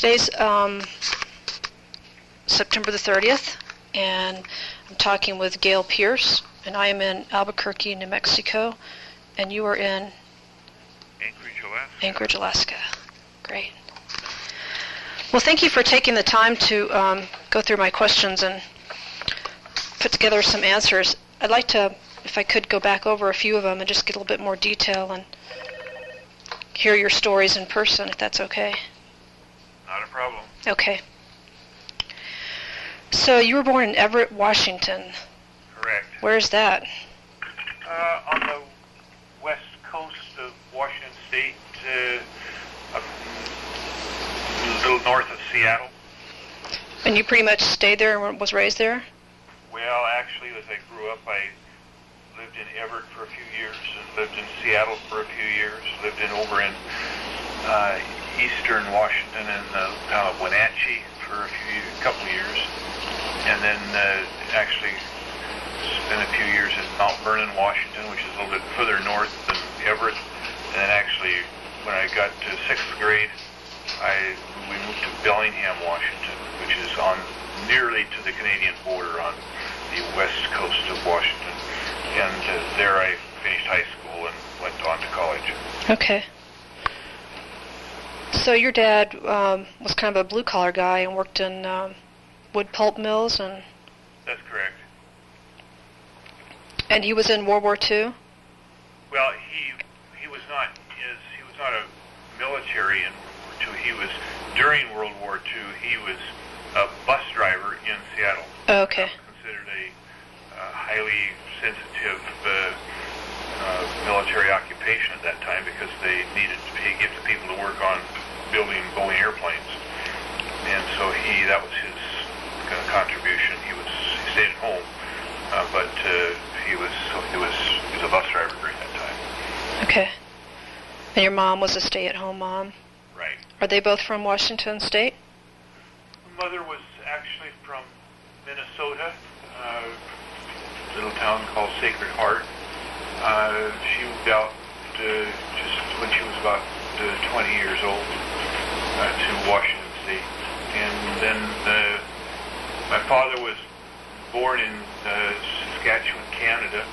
Today's September the 30th, and I'm talking with Gail Pierce, and I am in Albuquerque, New Mexico, and you are in Anchorage, Alaska. Great. Well, thank you for taking the time to go through my questions and put together some answers. I'd like to, if I could, go back over a few of them and just get a little bit more detail and hear your stories in person, if that's okay. Not a problem. Okay. So you were born in Everett, Washington. Correct. Where is that? On the west coast of Washington State, a little north of Seattle. And you pretty much stayed there and was raised there? Well, actually, as I grew up, I lived in Everett for a few years, and lived in Seattle for a few years, lived over in eastern Washington in the town of Wenatchee for a couple years, and then actually spent a few years in Mount Vernon, Washington, which is a little bit further north than Everett. And then actually, when I got to 6th grade, we moved to Bellingham, Washington, which is on nearly to the Canadian border on the west coast of Washington. And there I finished high school and went on to college. Okay. So your dad was kind of a blue-collar guy and worked in wood pulp mills, and... That's correct. And he was in World War II? Well, he was not a military in World War II. He was, during World War II, he was a bus driver in Seattle. Oh, okay. Considered a highly sensitive military occupation at that time because they needed to give the people to work on building Boeing airplanes. And so that was his kind of contribution. He stayed at home, but he was a bus driver during that time. Okay. And your mom was a stay-at-home mom? Right. Are they both from Washington State? Mother was actually from Minnesota, a little town called Sacred Heart. She moved out just when she was about 20 years old to Washington State. And then my father was born in Saskatchewan, Canada,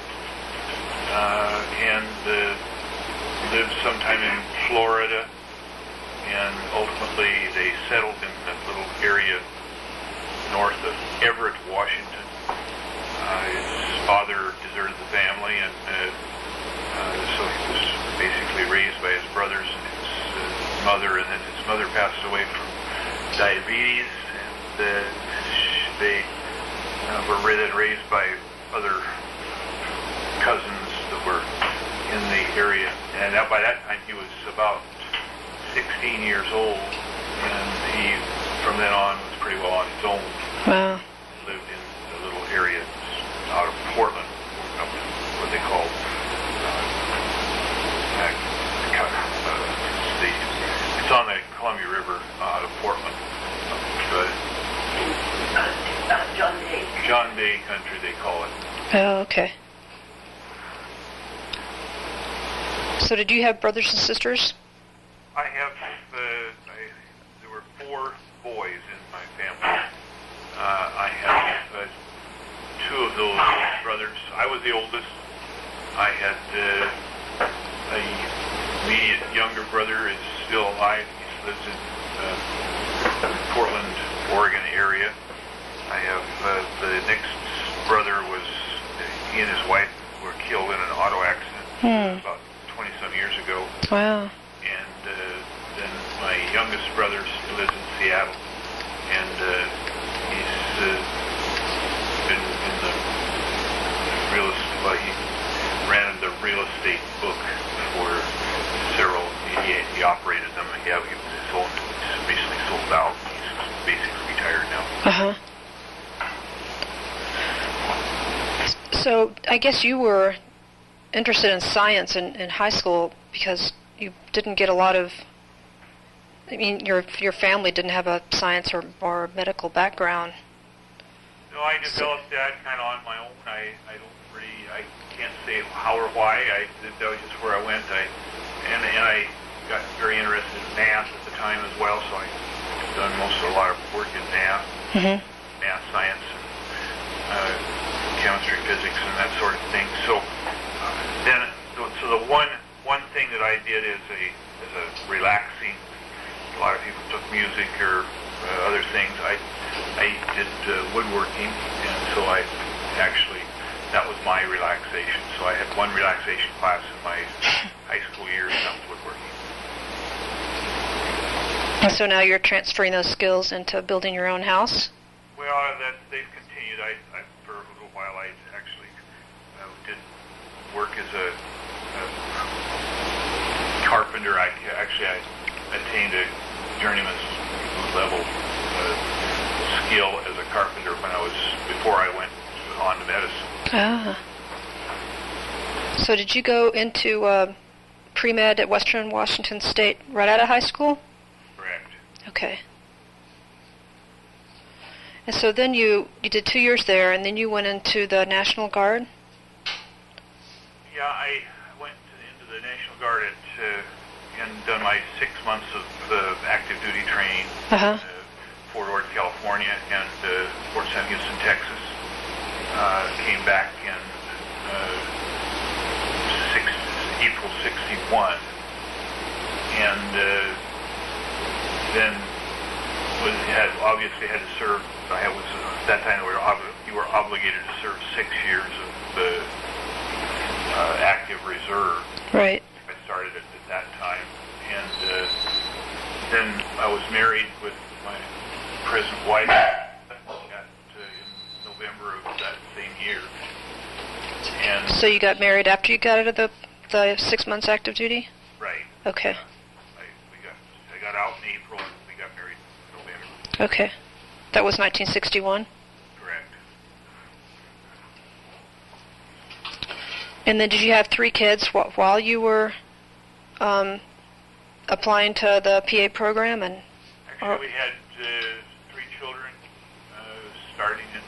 and lived sometime in Florida, and ultimately they settled in that little area north of Everett, Washington. His father deserted the family, and so he was basically raised by his brothers and his mother, and then his mother passed away from diabetes, and they were then raised by other cousins that were in the area. And by that time he was about 16 years old, and he, from then on, was pretty well on his own. Wow. Lived in a little area out of Portland, up in what they call it's on the Columbia River out of Portland. John Bay country, they call it. Oh, okay. So did you have brothers and sisters? I have, there were 4 boys in my family. I have 2 of those brothers. I was the oldest. I had a immediate younger brother is still alive. He lives in Portland, Oregon area. I have the next brother was, he and his wife were killed in an auto accident about 20-some years ago. Wow. And then my youngest brother still lives in Seattle, and he's been in the real estate. Well, he ran the real estate book for several. He operated them. He was his own. He's recently sold out. He's basically retired now. Uh-huh. So I guess you were interested in science in high school because you didn't get a lot of, I mean, your family didn't have a science or medical background. No, I developed that kind of on my own. I can't say how or why. That was just where I went. And I got very interested in math at the time as well, so I done a lot of work in math, Mm-hmm. math, science, and chemistry, physics, and that sort of thing. So the one thing that I did as a relaxing. A lot of people took music or other things. I did woodworking, and so that was my relaxation. So I had one relaxation class in my high school years, and that was woodworking. And so now you're transferring those skills into building your own house? Well, they've continued. For a little while, I actually did work as a carpenter. I attained a journeyman's level skill as a carpenter before I went on to medicine. Ah. So did you go into pre-med at Western Washington State right out of high school? Correct. Okay. And so then you did 2 years there, and then you went into the National Guard? Yeah, I went into the National Guard and done my 6 months of active duty training Uh-huh. in Fort Ord, California, and Fort Sam Houston, Texas. Came back in April '61, and then obviously had to serve. At that time you were obligated to serve 6 years of the active reserve. Right. I started at that time, and then I was married with my present wife in November of that same year. And So you got married after you got out of the 6 months active duty? right, Okay. I got out in April, and we got married in November. Okay. That was 1961? Correct. And then did you have 3 kids while you were applying to the PA program? Actually, we had 3 children starting in,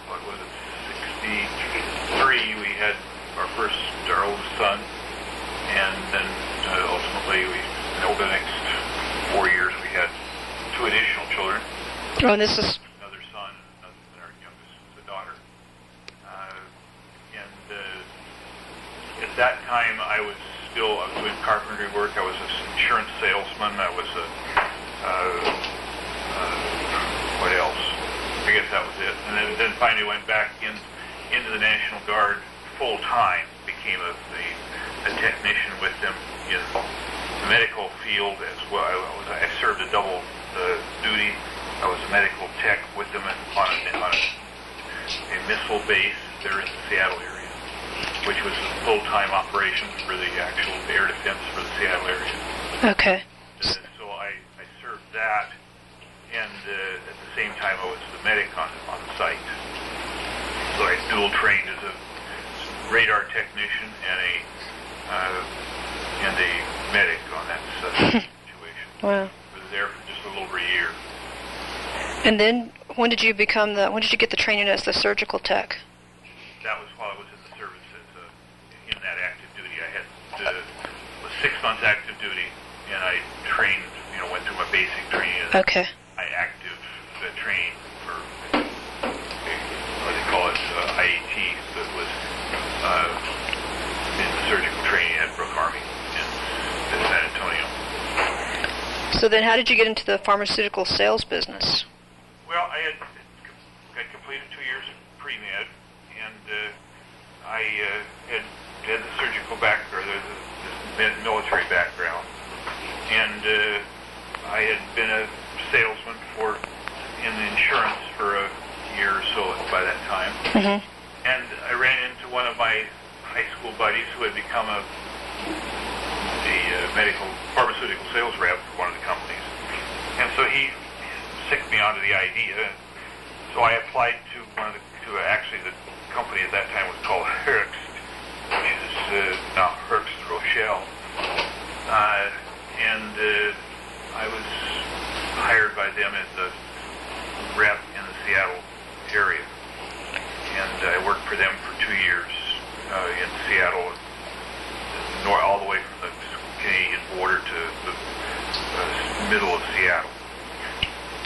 63. We had our oldest son, and then ultimately, over the next 4 years, we had 2 additional children. Oh, and this is... Another son, and our youngest is a daughter. At that time, I was doing carpentry work. I was an insurance salesman. I was what else? I guess that was it. And then finally went back into the National Guard full time. Became a technician with them in the medical field as well. I served a double duty. I was a medical tech with them on a missile base there in the Seattle area, which was a full-time operation for the actual air defense for the Seattle area. Okay. So I served that, and at the same time I was the medic on the site. So I dual trained as a radar technician and a medic on that situation. Wow. I was there for just a little over a year. And then when did you get the training as the surgical tech? That was while I was in the service in that active duty. I had was 6 months active duty, and I trained, went through my basic training. Okay. I active trained for what they call it, IAT, that was in the surgical training at Brooke Army in San Antonio. So then how did you get into the pharmaceutical sales business? Well, I had completed 2 years of pre-med, and I had the surgical background, the military background, and I had been a salesman in insurance for a year or so by that time. Mm-hmm. And I ran into one of my high school buddies who had become a pharmaceutical sales rep for one of the companies. And so he sicked me onto the idea. So I applied to actually the company at that time was called Herbst, which is now Herbst Rochelle. And I was hired by them as a rep in the Seattle area. And I worked for them for 2 years in Seattle, all the way from the Canadian border to the middle of Seattle.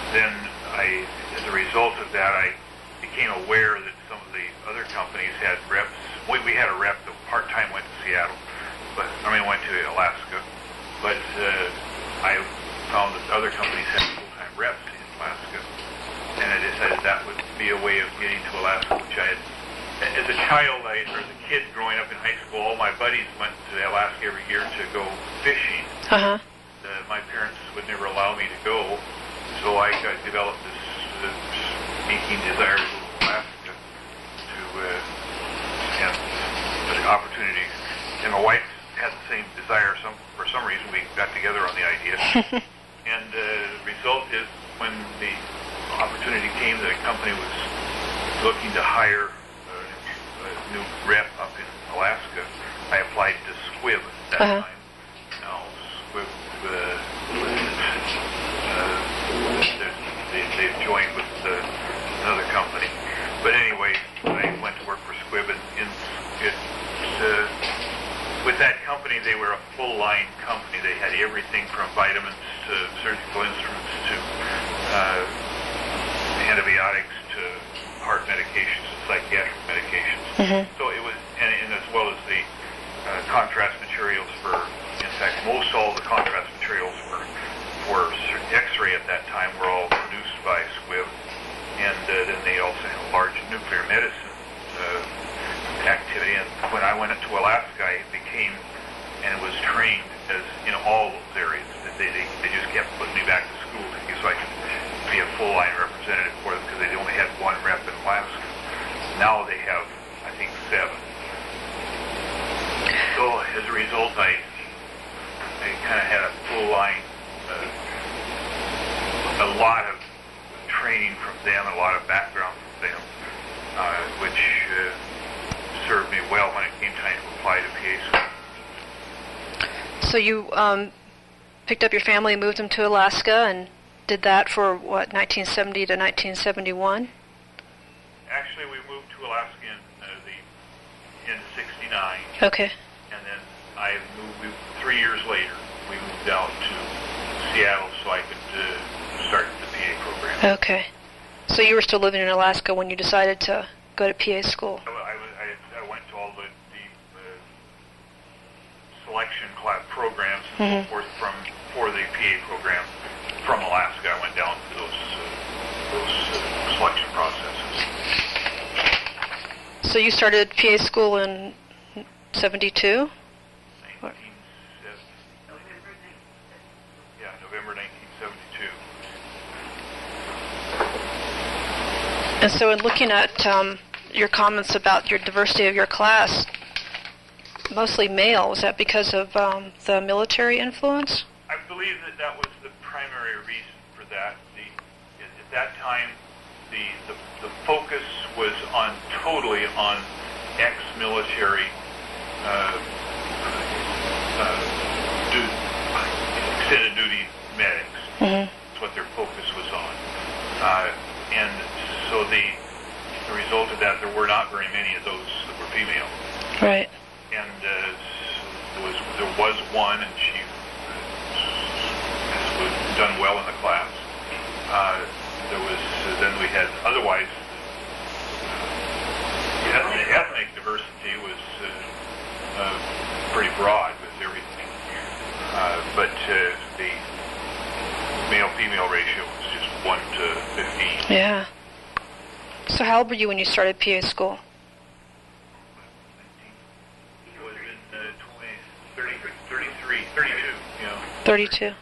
then as a result of that, I became aware that some of the other companies had reps. We had a rep that part-time went to Seattle, went to Alaska, but I found that other companies had full-time reps in Alaska, and I decided that would be a way of getting to Alaska, which I had. As a child, or as a kid growing up in high school, all my buddies went to Alaska every year to go fishing. Uh-huh. My parents would never allow me to go, so I developed this sneaking desire to go to Alaska and the opportunity. And my wife had the same desire. For some reason, we got together on the idea. And the result is, when the opportunity came that a company was looking to hire a new rep up in Alaska, I applied to Squibb at that time. Now, Squibb, they've joined with another company. But anyway, I went to work for Squibb, and with that company, they were a full-line company. They had everything from vitamins to surgical instruments to antibiotics to heart medications and psychiatric medications. Mm-hmm. So it was, and as well as the contrast materials in fact, most all the contrast materials for X-ray at that time were all produced by Squibb. And then they also had a large nuclear medicine activity. And when I went to Alaska, I became and was trained as in all those areas. They just kept putting me back to school so I could be a full-line representative for them, because they only had one rep in Alaska. Now they have, I think, 7. So as a result, I kind of had a full-line, a lot of training from them, a lot of background from them, which served me well when it came time to apply to PA school. So you picked up your family and moved them to Alaska, and did that for, 1970 to 1971? Actually, we moved to Alaska in '69. Okay. And then I moved 3 years later. We moved out to Seattle so I could start the PA program. Okay. So you were still living in Alaska when you decided to go to PA school? I went to all the selection class programs and so forth for the PA program from Alaska. I went down to those selection processes. So you started PA school in 72? November 1972. And so in looking at your comments about your diversity of your class, mostly male, was that because of the military influence? I believe that was the primary reason for that. At that time, the focus was totally on ex-military extended duty medics. Mm-hmm. That's what their focus was on. And so the result of that, there were not very many of those that were female. Right. And there was one, and she was done well in the class. Then we had, otherwise, ethnic diversity was pretty broad with everything. But the male-female ratio was just 1 to 15. Yeah. So how old were you when you started PA school? It was in 32, 32.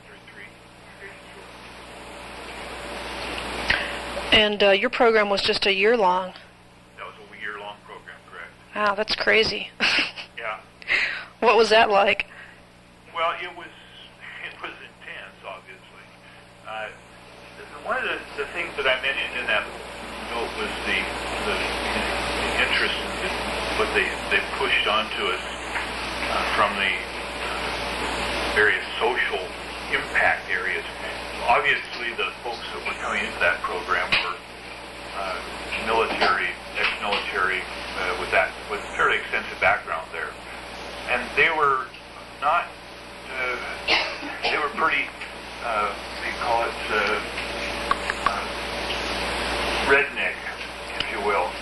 And your program was just a year long. That was a year-long program, correct. Wow, that's crazy. Yeah. What was that like? Well, it was intense, obviously. One of the things that I mentioned in that note was the interest in what they pushed onto us from the various social impact areas. Obviously, the folks that were coming into that program were military, ex-military, with fairly extensive background there, and they were not. They were pretty. They call it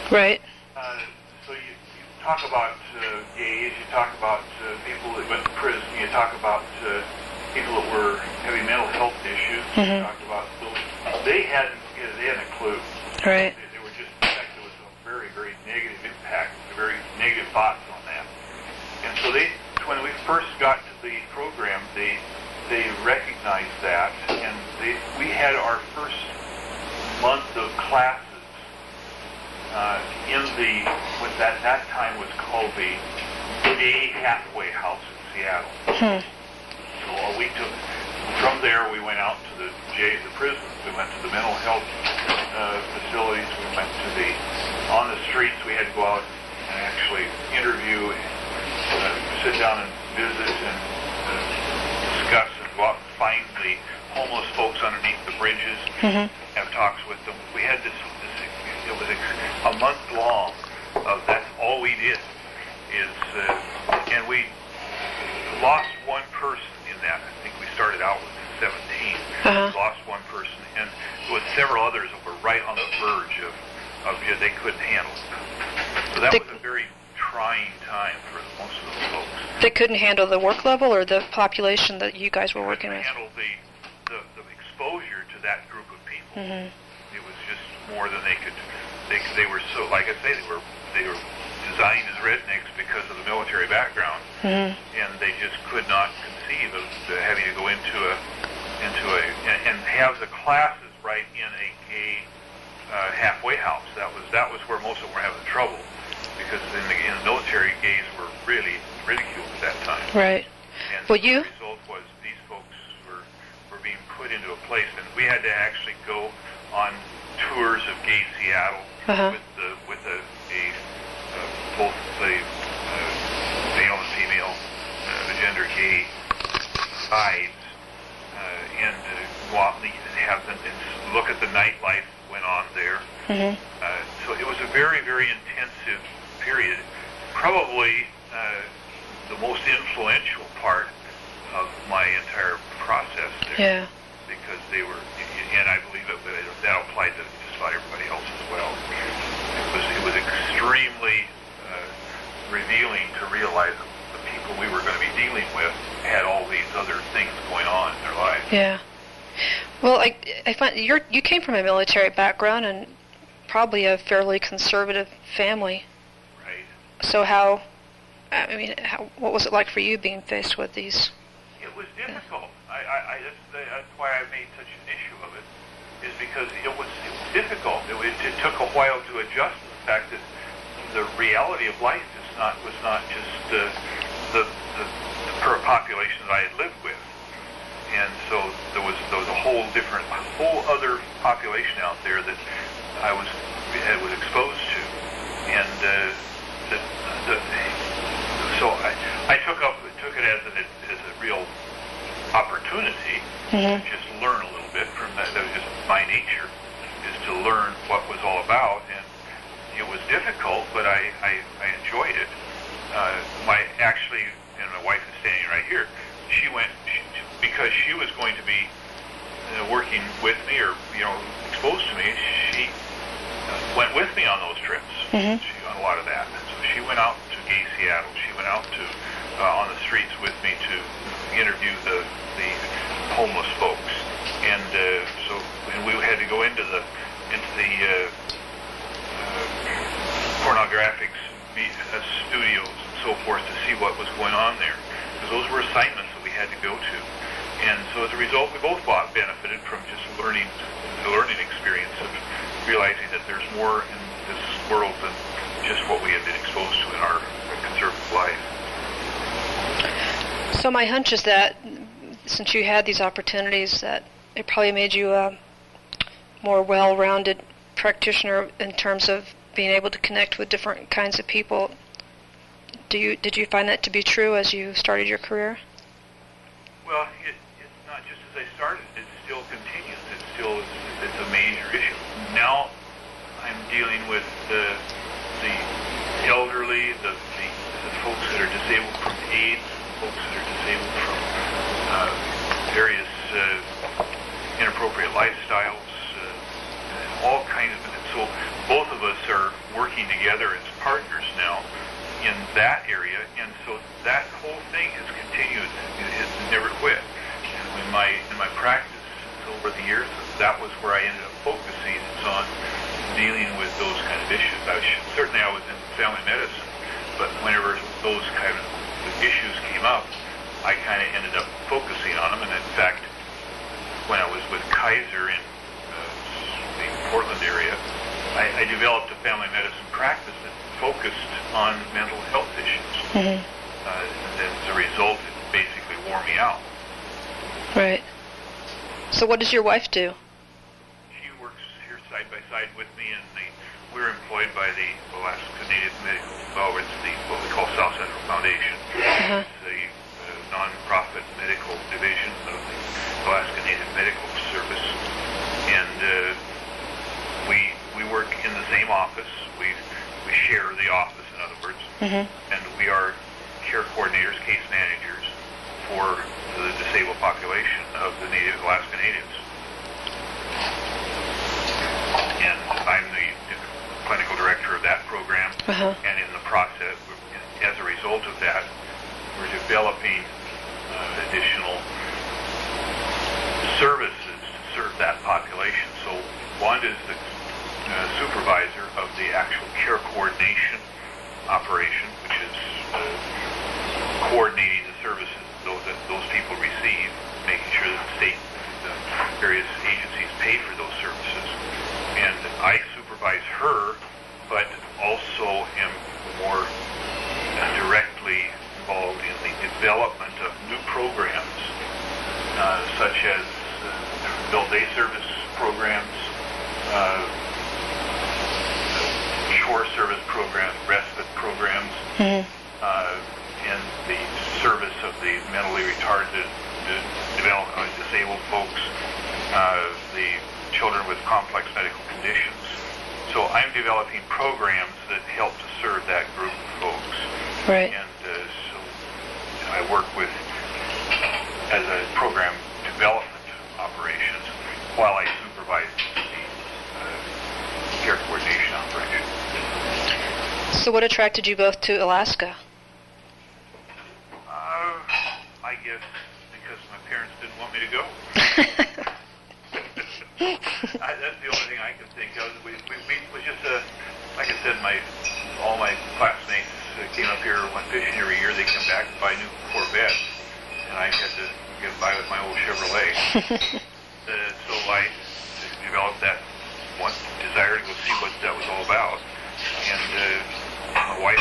Right. So you talk about gays, you talk about people that went to prison, you talk about people that were having mental health issues, you talk about those. They hadn't a clue. Right. They were just, in fact, there was a very, very negative impact, very negative thoughts on that. And so when we first got to the program, they recognized that, and we had our first month of classes in what at that time was called the Gay Halfway House in Seattle. So we took, from there we went out to the prisons, we went to the mental health facilities, we went to on the streets, we had to go out and actually interview, sit down and visit and discuss and go out and find the homeless folks underneath the bridges, have talks with them. We had this it was a month long of that's all we did and we lost one person in that. I think we started out with 17. Lost one person, and there was several others that were right on the verge of they couldn't handle it. So that was a very trying time for most of those folks. They couldn't handle the work level or the population that you guys were working with? Handle the exposure to that group of people. It was just more than they could. They were so, like I say, they were designed as rednecks because of the military background, and they just could not conceive of having to go into and have the classes right in a gay halfway house. That was where most of them were having trouble, because in the military, gays were really ridiculed at that time. Right. And so the result was these folks were being put into a place, and we had to actually go on tours of Gay Seattle with both the male and female, the gender gay sides, and go out and have them and look at the nightlife that went on there. So it was a very, very intensive period. Probably the most influential part of my entire process there. Because they were, and I believe that applied to just about everybody else as well. It was extremely revealing to realize that the people we were going to be dealing with had all these other things going on in their lives. Yeah. Well, I find you came from a military background and probably a fairly conservative family. Right. So what was it like for you being faced with these? It was difficult. That's why I made such an issue of it, is because it was difficult. It took a while to adjust to the fact that the reality of life was not just the population that I had lived with, and so there was a whole other population out there that I was exposed to, and so I took it as a real opportunity to just learn a little bit from that. That was just my nature, is to learn what was all about, and it was difficult, but I enjoyed it. And my wife is standing right here. She went because she was going to be working with me, or exposed to me. She went with me on those trips. On a lot of that. So she went out to Gay Seattle. She went out to on the streets with me to interview the homeless folks, and we had to go into the pornographic studios and so forth to see what was going on there, because those were assignments that we had to go to. And so as a result, we both benefited from just the learning experience of realizing that there's more in this world than just what we had been exposed to in our conservative life. So my hunch is that since you had these opportunities, that it probably made you a more well-rounded practitioner in terms of being able to connect with different kinds of people. Did you find that to be true as you started your career? Well, it's not just as I started. It still continues. It's a major issue. Now I'm dealing with the elderly, the folks that are disabled from AIDS, folks that are disabled from various inappropriate lifestyles, and all kinds of, and so so both of us are working together as partners now in that area, and so that whole thing has continued. It has never quit. And in my practice over the years, that was where I ended up focusing. It's on dealing with those kind of issues. Certainly I was in family medicine, but whenever those kind of issues came up, I kind of ended up focusing on them. And in fact, when I was with Kaiser in the Portland area, I developed a family medicine practice that focused on mental health issues. And as a result, it basically wore me out. Right. So what does your wife do? She works here side by side with me, and we're employed by the Alaska Native Medical, it's what we call South Central Foundation. It's a non-profit medical division of the Alaska Native Medical Service, and we work in the same office. We share the office, in other words, and we are care coordinators, case managers for the disabled population of the Alaska Natives. And I'm the clinical director of that program, and in the process, as a result of that, we're developing additional services to serve that population. So Wanda is the supervisor of the actual care coordination operation, which is coordinating the services that those people receive, making sure that the state, the various agencies pay for those services. And I supervise her, but also am more directly involved in the development of new programs, such as adult day service programs, shore service programs, respite programs, and the service of the mentally retarded, disabled folks, the children with complex medical conditions. So I'm developing programs that help to serve that group of folks. Right. And so I work with, as a program development operations, while I supervise the care coordination operation. So what attracted you both to Alaska? I guess because my parents didn't want me to go. That's the only thing I can think of. We was just like I said, all my classmates came up here, went fishing every year. They come back and buy new Corvettes, and I had to get by with my old Chevrolet. So I developed that one desire to go see what that was all about, and my wife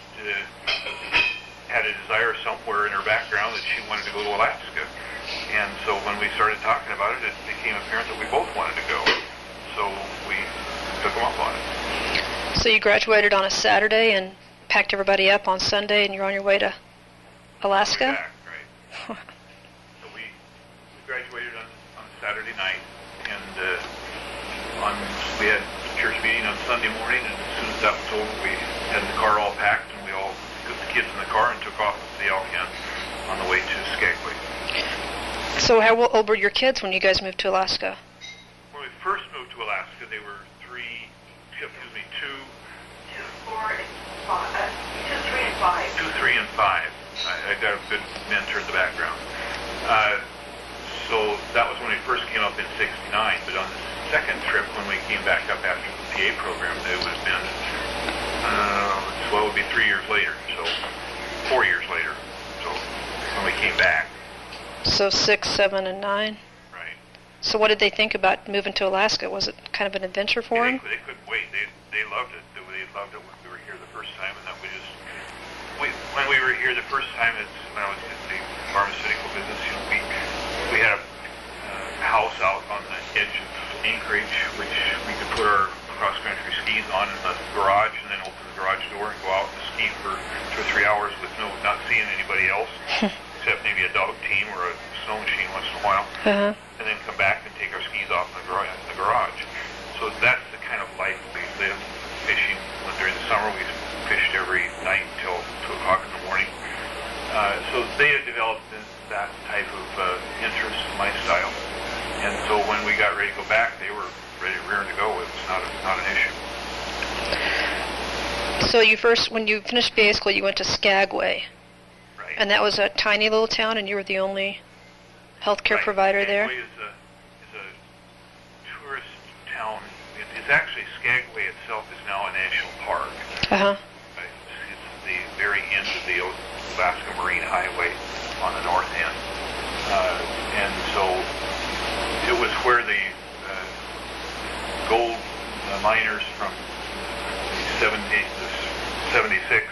had a desire somewhere in her background that she wanted to go to Alaska. And so when we started talking about it, it became apparent that we both wanted to go. So we took them up on it. So you graduated on a Saturday and packed everybody up on Sunday, and you're on your way to Alaska? Back, right. So we graduated on Saturday night, and we had church meeting on Sunday morning, and as soon as that was over, we had the car all packed, and we all put the kids in the car and took off to the Alcan on the way to Skagway. So how old were your kids when you guys moved to Alaska? When we first moved to Alaska, they were 2, 3, and 5. I got a good mentor in the background. So that was when we first came up in '69, but on the second trip, when we came back up after the PA program, it would have been, it would be 3 years later, so 4 years later, so when we came back. So 6, 7, and 9? Right. So what did they think about moving to Alaska? Was it kind of an adventure for them? They couldn't wait. They loved it. They loved it when we were here the first time, and that when we were here the first time, when I was in the pharmaceutical business, we had a house out on the edge of Anchorage, which we could put our cross-country skis on in the garage, and then open the garage door and go out and ski for 2 or 3 hours with not seeing anybody else, except maybe a dog team or a snow machine once in a while, and then come back and take our skis off in the garage. So that's the kind of life we lived, fishing. During the summer, we fished every night until 2 o'clock in the morning. So they had developed that type of interest and lifestyle. And so when we got ready to go back, they were ready to rear to go. It was not an issue. So when you finished BA school, you went to Skagway. Right. And that was a tiny little town, and you were the only healthcare Right. provider Skagway there? is a tourist town. It's actually, Skagway itself is now a national park. Uh-huh. It's the very end of the Alaska Marine Highway on the north end. And so it was where the gold miners from the 76,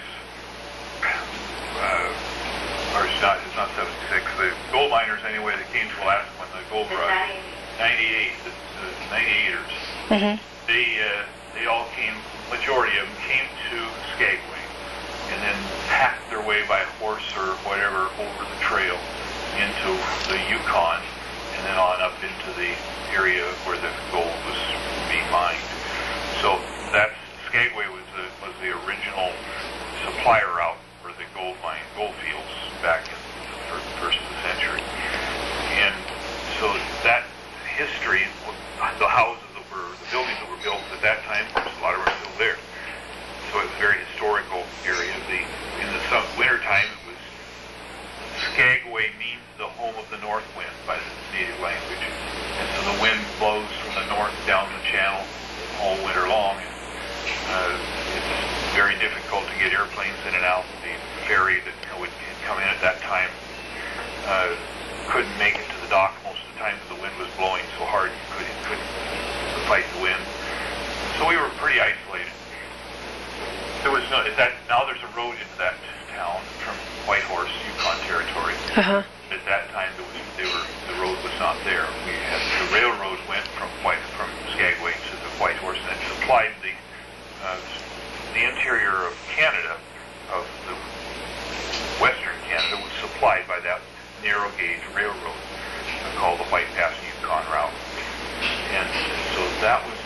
or it's not 76, the gold miners anyway that came to Alaska when the gold rush, 98, the 98ers, Mm-hmm. they all came, majority of them came to Skagway and then packed their way by horse or whatever over the trail into the Yukon and then on up into the area where the gold was being mined. So that's Skagway was the original supply route for the gold fields back in the first of the century. And so that history, the houses the buildings that were built at that time, a lot of them are still there. So it was a very historical area. In the wintertime, it was Skagway means the home of the north wind by the native language. And so the wind blows from the north down the channel all winter long. It's very difficult to get airplanes in and out. The ferry that would come in at that time couldn't make it to the dock most of the time because the wind was blowing so hard you couldn't fight the wind. So we were pretty isolated. There was now there's a road into that town from Whitehorse, Yukon Territory. Uh-huh. At that time, the road was not there. The railroad went from Skagway to the Whitehorse and it supplied the interior of Canada, of the Western Canada, was supplied by that narrow gauge railroad called the White Pass Yukon route. And so that was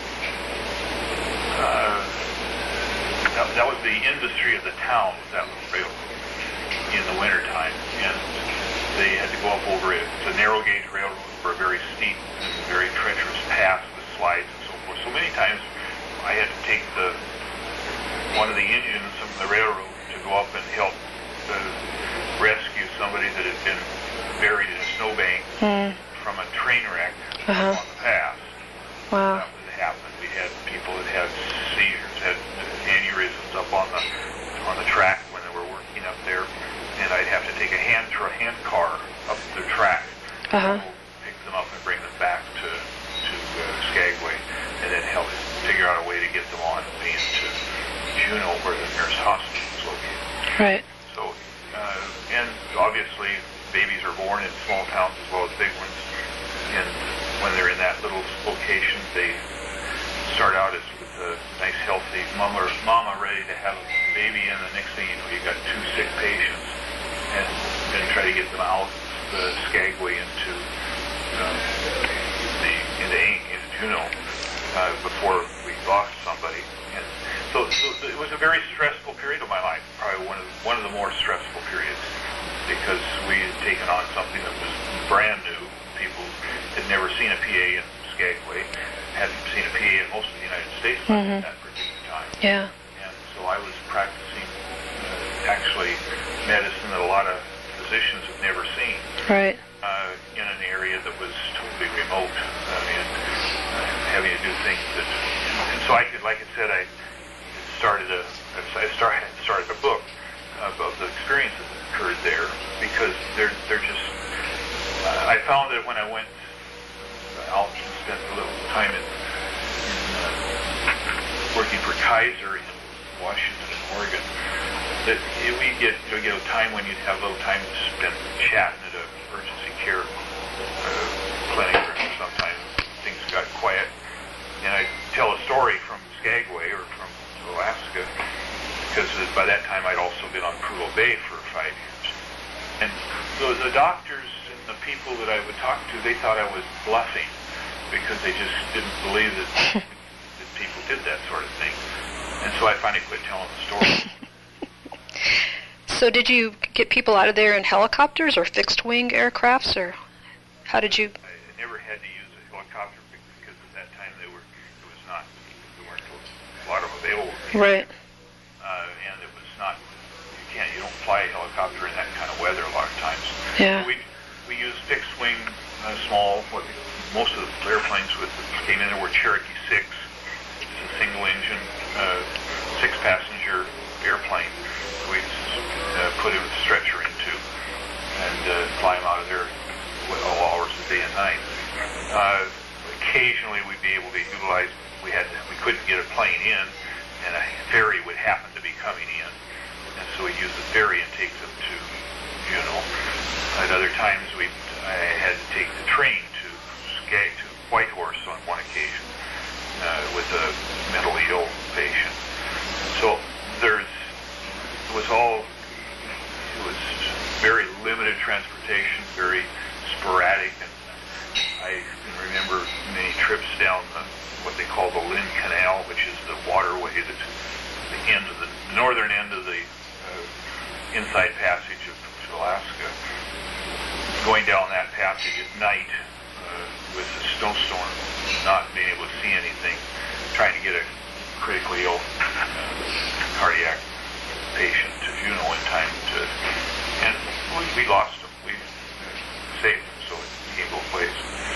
the industry of the town, that little railroad in the wintertime. And they had to go up over it. It's a narrow gauge railroad for a very steep and very treacherous pass with slides and so forth. So many times I had to take one of the engines of the railroad to go up and help rescue somebody that had been buried in a snowbank from a train wreck on the pass. Wow. That would happen. We had people that had seizures, had aneurysms up on the track when they were working up there, and I'd have to take a hand car up the track, pick them up and bring them back to Skagway, and then help figure out a way to get them on into Juneau, where the nearest hospital was located. Right. So, and obviously babies are born in small towns as well as big ones, and when they're in that little location, they start out as with a nice healthy mama ready to have a baby, and the next thing you know, you got 2 sick patients, and then try to get them out the Skagway into Juneau before we lost somebody. And so it was a very stressful period of my life, probably one of the more stressful periods, because we had taken on something that was brand new. People had never seen a PA in Skagway, hadn't seen a PA in most of the United States at that particular time. Yeah. And so I was practicing actually medicine that a lot of physicians have never seen. Right. In an area that was totally remote, and having to do things that, and so I could, like I said, I started a book about the experiences that occurred there, because they're just. I found that when I went out and spent a little time in working for Kaiser in Washington and Oregon, that we get a time when you'd have a little time to spend chatting at an emergency care clinic, or sometimes things got quiet, and I'd tell a story from Skagway or from Alaska, because by that time I'd also been on Prudhoe Bay for 5 years. And so the doctors and the people that I would talk to, they thought I was bluffing, because they just didn't believe that people did that sort of thing. And so I finally quit telling the story. So did you get people out of there in helicopters or fixed-wing aircrafts, or how did you? I never had to use a helicopter. helicopter because at that time there weren't a lot of available. Right. And it was not, you don't fly a helicopter in that kind of weather a lot of times. Yeah. So we used fixed wing, small, most of the airplanes that came in there were Cherokee 6. It's a single engine, 6-passenger airplane. We'd put a stretcher into and fly them out of there all hours of the day and night. Occasionally we'd be able to utilize, we couldn't get a plane in, and a ferry would happen to be coming in. And so we used the ferry and take them to Juneau. At other times I had to take the train to Whitehorse on one occasion with a mental ill patient. So it was very limited transportation, very sporadic, and I can remember many trips down what they call the Lynn Canal, which is the waterway that's the northern end of the inside passage of Alaska. Going down that passage at night with a snowstorm, not being able to see anything, trying to get a critically ill cardiac patient to Juneau in time and we lost him. We saved him, so it came both ways.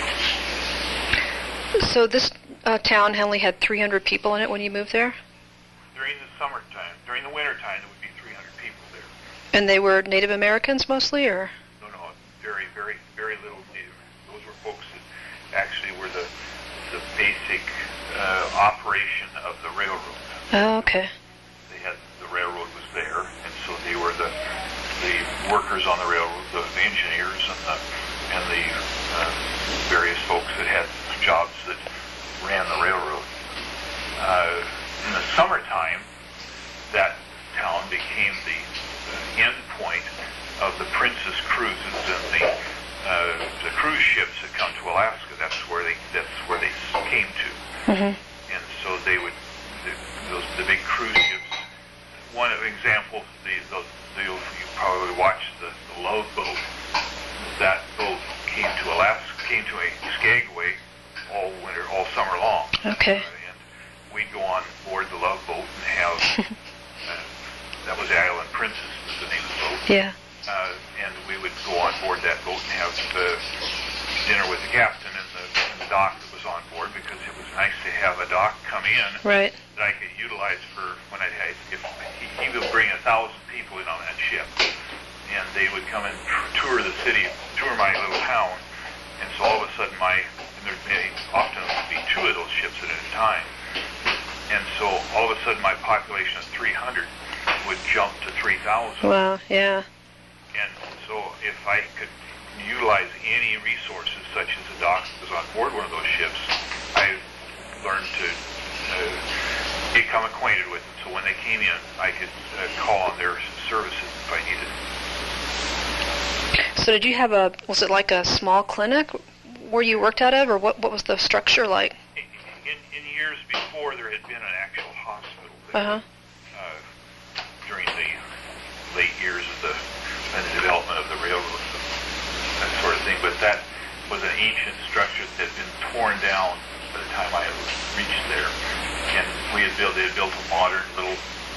So this town only had 300 people in it when you moved there? During the summertime, during the wintertime, there would be 300 people there. And they were Native Americans mostly, or? No, very, very, very little Native. Those were folks that actually were the basic operation of the railroad. Oh, okay. They had, the railroad was there, and so they were the workers on the railroad, the engineers and the various folks that had jobs that ran the railroad. In the summertime, that town became the end point of the Princess cruises and the cruise ships that come to Alaska. That's where they came to. Mm-hmm. And so they would the big cruise ships. One example, you probably watched the Love Boat. That boat came to Skagway all summer long. Okay. And we'd go on board the Love Boat and have that was the Island Princess was the name of the boat. Yeah. And we would go on board that boat and have dinner with the captain and the dock that was on board, because it was nice to have a dock come in Right. that I could utilize for when if he would bring 1,000 people in on that ship, and they would come and tour the city, tour my little town, and so all of a sudden often it would be 2 of those ships at a time, and so all of a sudden my population of 300 would jump to 3,000. Wow, yeah. And so if I could utilize any resources such as a dock that was on board one of those ships, I learned to become acquainted with them. So when they came in, I could call on their services if I needed them. So did you have was it like a small clinic where you worked out of, or what was the structure like? In years before, there had been an actual hospital there, during the late years of the development of the railroad, that sort of thing. But that was an ancient structure that had been torn down by the time I had reached there. And they had built a modern little,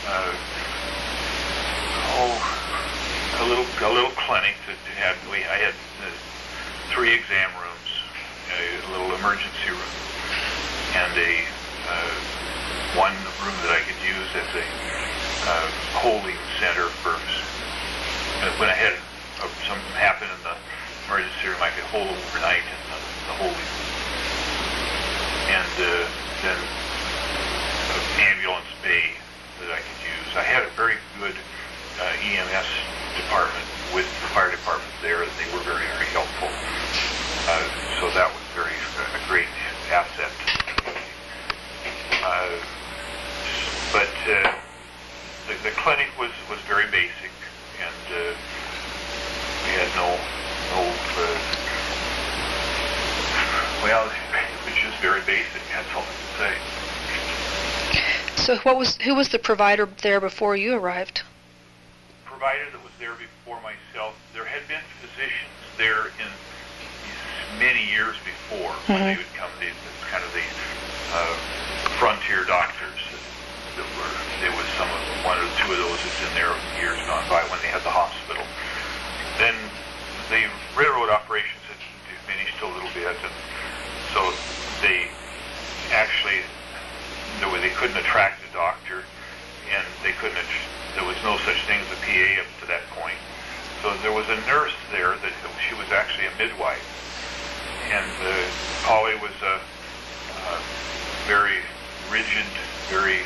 a little clinic that I had 3 exam rooms, a little emergency room, and one room that I could use as a holding center for when I had something happen in the emergency room. I could hold overnight in the holding room, and then an ambulance bay that I could use. I had a very good EMS department with the fire department there, and they were very, very helpful. So that was a great asset. But the clinic was very basic, and we had well, it was just very basic. That's all I can say. So who was the provider there before you arrived? The provider that was there before myself, there had been physicians there in many years before, when they would come, kind of the frontier doctors. There was one or two of those that's in there years gone by when they had the hospital. Then the railroad operations had diminished a little bit, and so they actually they couldn't attract a doctor, and there was no such thing as a PA up to that point. So there was a nurse there that she was actually a midwife, and Polly was a very rigid, very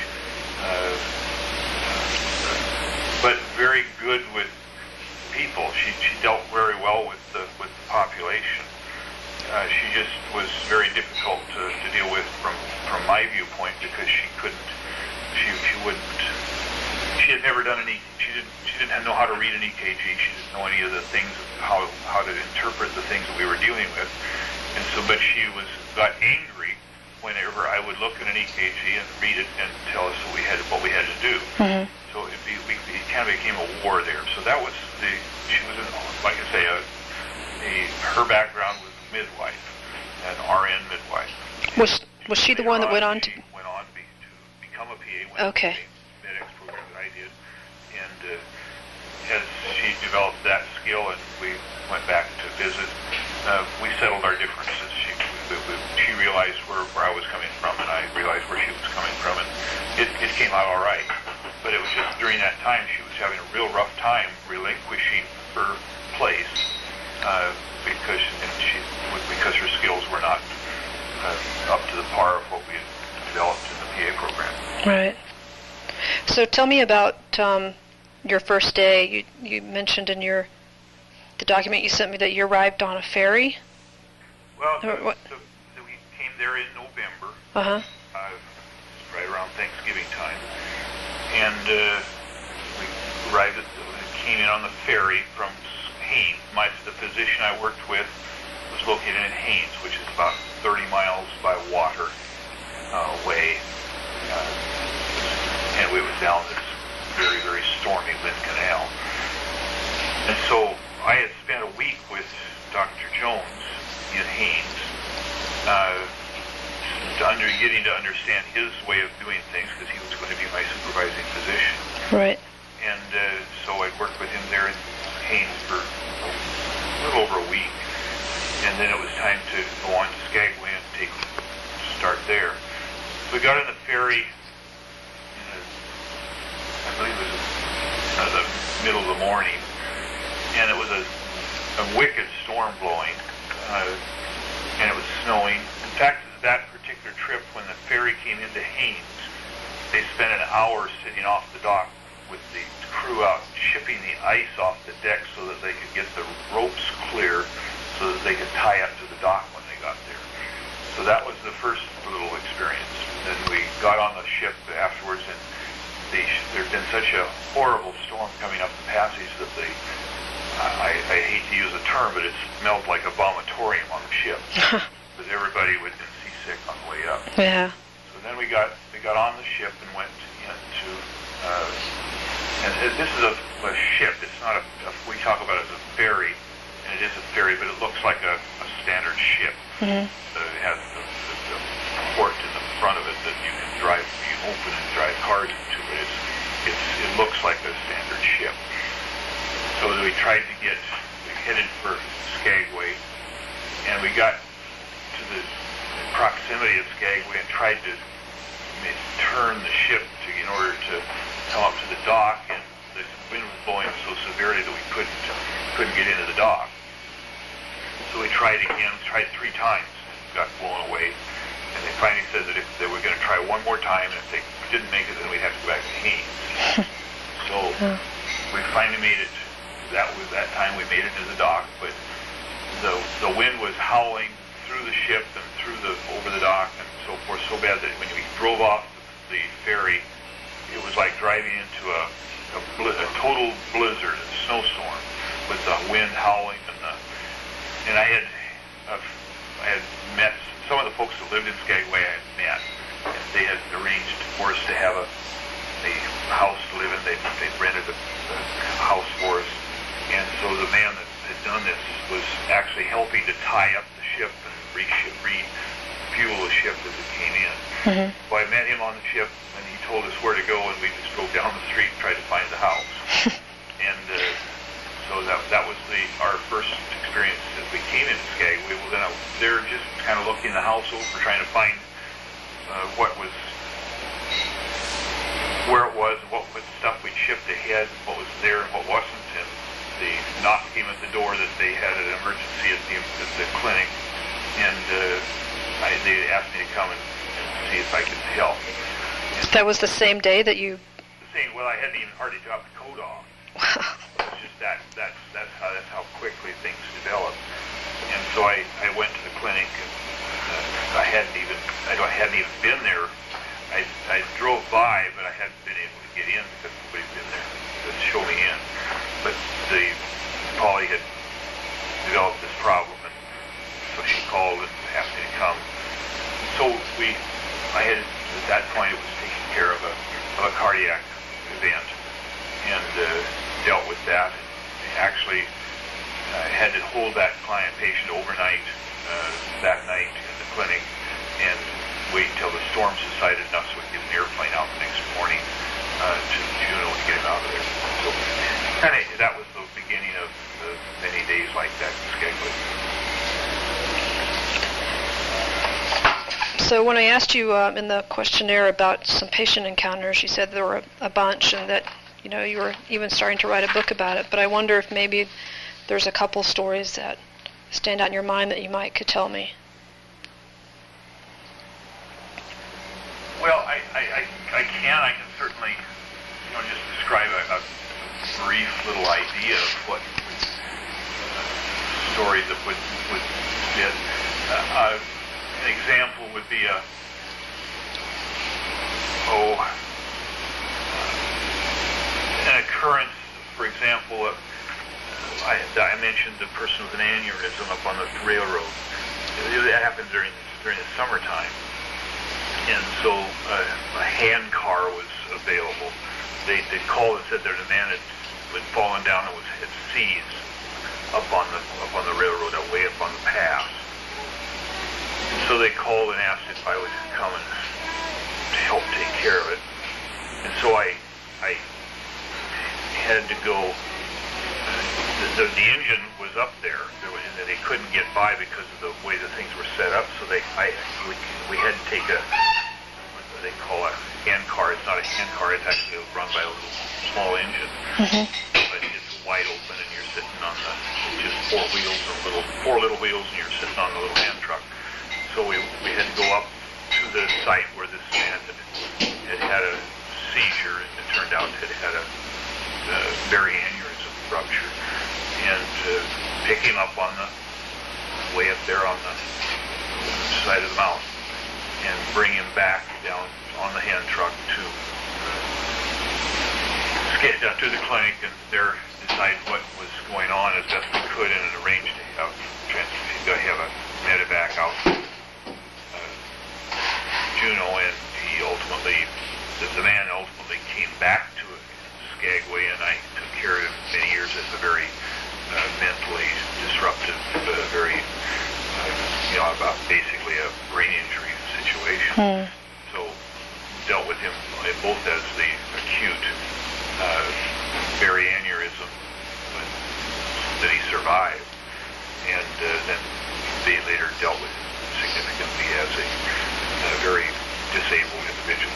but very good with people. She dealt very well with the population. She just was very difficult to deal with from my viewpoint, because she had never done she didn't know how to read an EKG. She didn't know any of the things, how to interpret the things that we were dealing with. And so, but she got angry whenever I would look at an EKG and read it and tell us what we had to do. Mm-hmm. So it kind of became a war there. So that was she was, like I say, her background was a midwife, an RN midwife. Was she the one that went on to become a PA? Okay. The MEDEX program that I did, and as she developed that skill, and we went back to visit, we settled our differences. She realized where I was coming from, and I realized where she was coming from, and it came out all right. But it was just during that time she was having a real rough time relinquishing her place because her skills were not up to the par of what we had developed in the PA program. Right. So tell me about your first day. You mentioned in the document you sent me that you arrived on a ferry. Well, we came there in November, right around Thanksgiving time, and we came in on the ferry from Haines. The physician I worked with was located in Haines, which is about 30 miles by water away, and we was down this very, very stormy Lynn Canal. And so I had spent a week with Dr. Jones in Haines, getting to understand his way of doing things, because he was going to be my supervising physician. Right. And so I worked with him there in Haines for a little over a week, and then it was time to go on to Skagway and start there. So we got on the ferry I believe it was the middle of the morning, and it was a wicked storm blowing, and it was snowing. In fact, that particular trip, when the ferry came into Haines, they spent an hour sitting off the dock with the crew out chipping the ice off the deck so that they could get the ropes clear so that they could tie up to the dock when they got there. So that was the first little experience. Then we got on the ship afterwards, and there'd been such a horrible storm coming up the passage that I hate to use a term, but it smelled like a vomitorium on the ship. Because everybody would have been seasick on the way up. Yeah. So then we got on the ship and went into, and this is a ship. It's not we talk about it as a ferry, and it is a ferry, but it looks like a standard ship. Mm-hmm. It has the port in the front of it that you can open and drive cars into. But it looks like a standard ship. So we tried to we headed for Skagway, and we got to the proximity of Skagway and tried to turn the ship in order to come up to the dock, and the wind was blowing so severely that we couldn't get into the dock. So we tried again, tried 3 times, got blown away, and they finally said that if they were going to try one more time, and if they didn't make it, then we'd have to go back to Haines. So we finally made it. That time we made it to the dock, but the wind was howling through the ship and over the dock and so forth, so bad that when we drove off the ferry, it was like driving into a total blizzard, a snowstorm, with the wind howling and I had met some of the folks that lived in Skagway. I had met, and they had arranged for us to have a house to live in. They rented a house for us. And so the man that had done this was actually helping to tie up the ship and refuel the ship as it came in. Mm-hmm. So I met him on the ship, and he told us where to go, and we just drove down the street and tried to find the house. And so that was our first experience as we came into Skagway. Well, then they were just kind of looking the house over, trying to find where it was, what stuff we'd shipped ahead, what was there and what wasn't. And the knock came at the door that they had an emergency at the clinic, and they asked me to come and see if I could help. And That was the same day that you... well, I hadn't even hardly dropped the coat off. It's just that's how quickly things developed. And so I went to the clinic, and I hadn't even been there. I drove by, but I hadn't been able to get in because nobody'd been there to show me in. But Polly had developed this problem, and so she called and asked me to come. So I had, at that point, it was taking care of a cardiac event, and dealt with that. Actually, I had to hold that patient overnight that night in the clinic, and wait until the storm subsided enough so we could get an airplane out the next morning to Juneau to get him out of there. So that was the beginning of many days like that in Skagway. So when I asked you in the questionnaire about some patient encounters, you said there were a bunch, and that you were even starting to write a book about it. But I wonder if maybe there's a couple stories that stand out in your mind that you could tell me. Well, I can certainly just describe a brief little idea of what story that would fit. An example would be an occurrence. For example, I mentioned the person with an aneurysm up on the railroad. That happened during the summertime. And so a hand car was available. They called and said that a man had fallen down and had seized up on the railroad, way up on the pass. So they called and asked if I would come and help take care of it. And so I had to go. The engine was up there, and they couldn't get by because of the way the things were set up. So we had to take what they call a hand car. It's not a hand car. It's actually run by a little small engine, but it's wide open, and you're sitting on just four little wheels, and you're sitting on the little hand truck. So we had to go up to the site where this man had a seizure, and it turned out it had a very aneurysm rupture, and pick him up on the way up there on the side of the mountain and bring him back down on the hand truck to the clinic, and there decide what was going on as best we could, and arrange to have a medevac out Juneau, and the man ultimately came back to Skagway, and I took care of him many years as a very mentally disruptive, very, about basically a brain injury situation. So dealt with him both as the acute berry aneurysm that he survived, and then they later dealt with him significantly as a very disabled individual.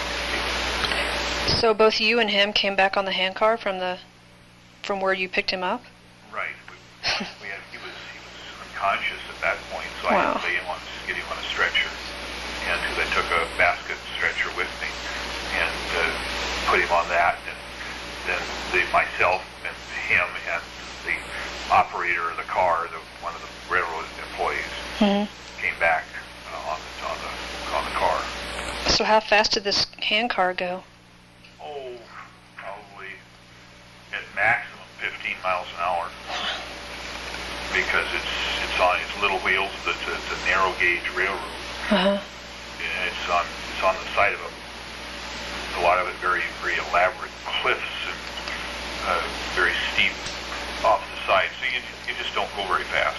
So both you and him came back on the handcar from where you picked him up? Right. He was unconscious at that point, so I had to get him on a stretcher, and because I took a basket stretcher with me and put him on that, and then myself and him and the operator of the car, one of the railroad employees, came back on the car. So how fast did this handcar go? Oh, probably at maximum 15 miles an hour, because it's on its little wheels. It's a narrow gauge railroad, and it's on the side of a lot of it very, very elaborate cliffs and very steep off the outside, so you just don't go very fast.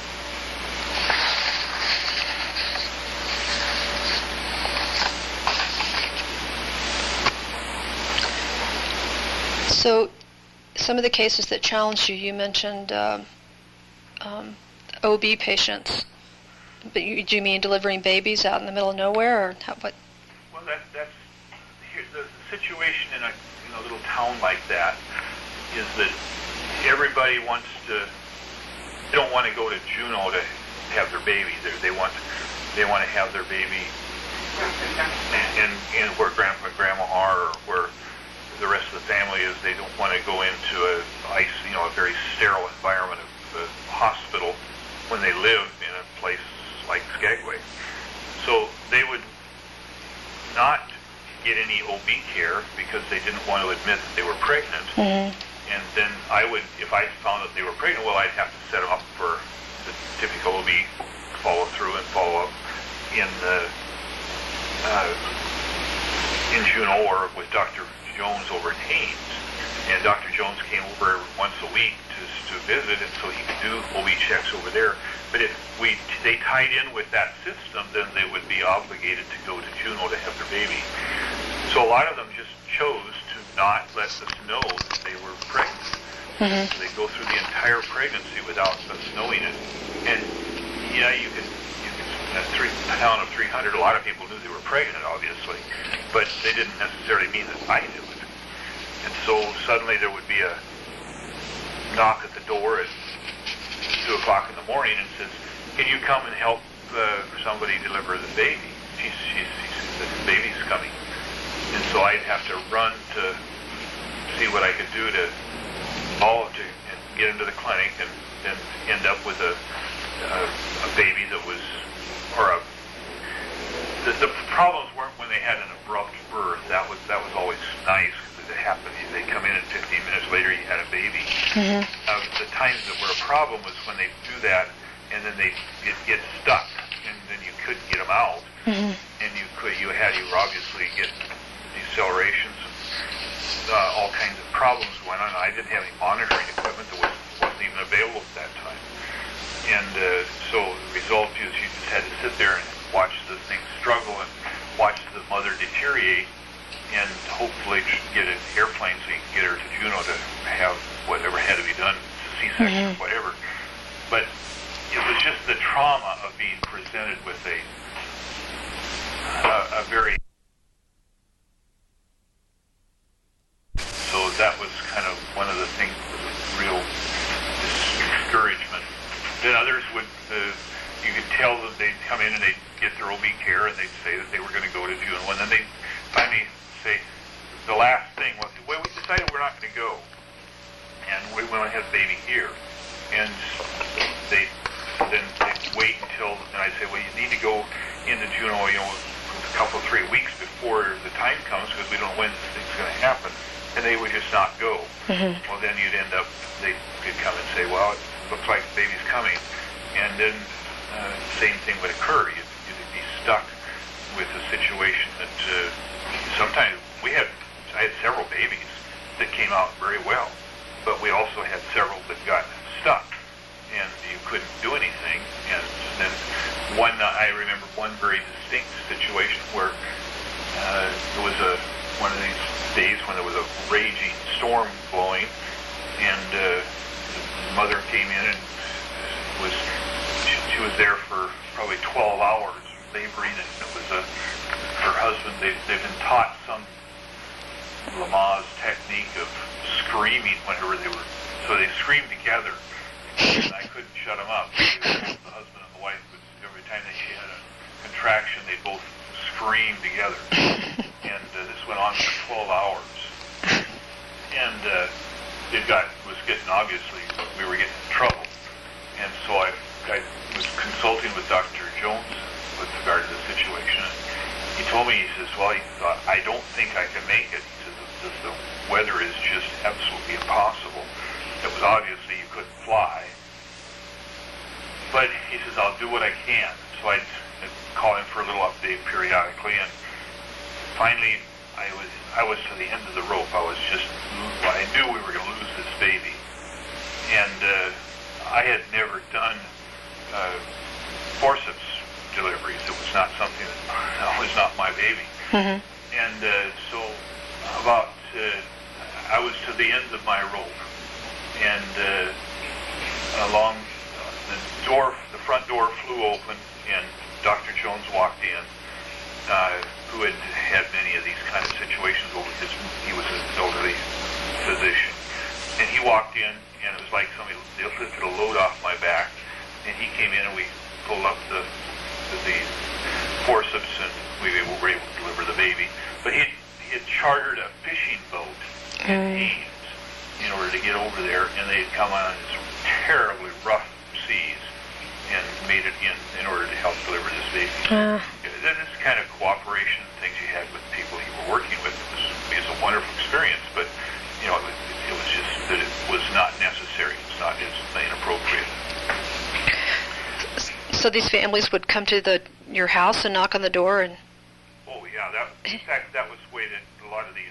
So, some of the cases that challenged you mentioned OB patients. But do you mean delivering babies out in the middle of nowhere, or what? Well, that's here's the situation in a little town like that is that everybody wants to. They don't want to go to Juneau to have their baby. They want to have their baby in where grandpa and grandma are, or where the rest of the family is. They don't want to go into a very sterile environment of a hospital when they live in a place like Skagway. So they would not get any OB care because they didn't want to admit that they were pregnant. Mm-hmm. And then if I found that they were pregnant, well, I'd have to set them up for the typical OB follow through and follow up in Juneau or with Dr. Jones over in Haines. And Dr. Jones came over once a week to visit, and so he could do OB checks over there. But if they tied in with that system, then they would be obligated to go to Juneau to have their baby. So a lot of them just chose to not let us know that they were pregnant. Mm-hmm. So they go through the entire pregnancy without us knowing it. And yeah, you can in a town of 300, a lot of people knew they were pregnant, obviously, but they didn't necessarily mean that I knew it. And so suddenly there would be a knock at the door at 2 o'clock in the morning and says, "Can you come and help somebody deliver the baby?" She says, "The baby's coming." And so I'd have to run to see what I could do to and get into the clinic and then end up with a baby that was, the problems weren't when they had an abrupt birth. That was always nice. It happened. They come in and 15 minutes later you had a baby. Mm-hmm. The times that were a problem was when they do that and then they get stuck and then you couldn't get them out. Mm-hmm. And you were obviously getting decelerations and all kinds of problems going on. I didn't have any monitoring equipment that wasn't even available at that time. And so the result is you just had to sit there and watch the thing struggle and watch the mother deteriorate and hopefully get an airplane so you can get her to Juneau to have whatever had to be done, C-section, Mm-hmm. whatever. But it was just the trauma of being presented with a very... So that was kind of one of the things that was real discouragement. Then others would, you could tell that they'd come in and they'd get their OB care and they'd say that they were going to go to Juneau. And then they'd finally say, the last thing was, well, we decided we're not going to go. And we want to have the baby here. And they'd wait until, and I'd say, well, you need to go into Juneau, a couple, 3 weeks before the time comes because we don't know when this thing's going to happen. And they would just not go. Mm-hmm. Well, then you'd end up, they could come and say, well, it looks like the baby's coming. And then same thing would occur. You'd be stuck with a situation that sometimes I had several babies that came out very well, but we also had several that got stuck, and you couldn't do anything. And then I remember one very distinct situation where there was one of these days when there was a raging storm blowing, and the mother came in and she was there for probably 12 hours laboring, and it was her husband. They've been taught some Lamaze technique of screaming whenever they were, so they screamed together, and I couldn't shut them up. The husband and the wife would, every time they had a contraction, they both scream together. And this went on for 12 hours. And was getting, obviously, we were getting in trouble. And so I was consulting with Dr. Jones with regard to the situation. And he told me, he says, well, I don't think I can make it. He says, the weather is just absolutely impossible. It was obviously you couldn't fly. But he says, I'll do what I can. So I'd call him for a little update periodically, and finally I was to the end of the rope. I knew we were going to lose this baby. And I had never done forceps deliveries. It was not something that was not my baby. Mm-hmm. And so about I was to the end of my rope, and along the front door flew open, and Dr. Jones walked in, who had had many of these kind of situations over he was an elderly physician. And he walked in, and it was like somebody lifted a load off my back, and he came in, and we pulled up the forceps, and we were able to deliver the baby. But he had chartered a fishing boat in Ames in order to get over there, and they had come on some terribly rough seas and made it in order to help deliver this baby. This kind of cooperation things you had with people you were working with was a wonderful experience, but you know, it was just that it was not necessary. It's inappropriate. So these families would come to your house and knock on the door and... Oh, yeah. In fact, that was the way that a lot of these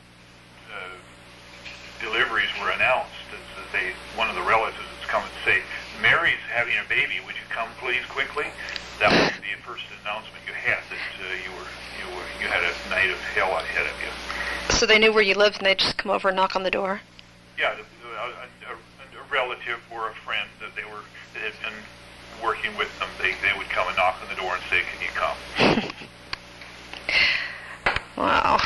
deliveries were announced. One of the relatives would come and say, "Mary's having a baby. Would you come, please, quickly?" That was the first announcement you had, that you had a night of hell ahead of you. So they knew where you lived, and they'd just come over and knock on the door? Yeah, a relative or a friend that had been working with them, they would come and knock on the door and say, "Can you come?" Wow.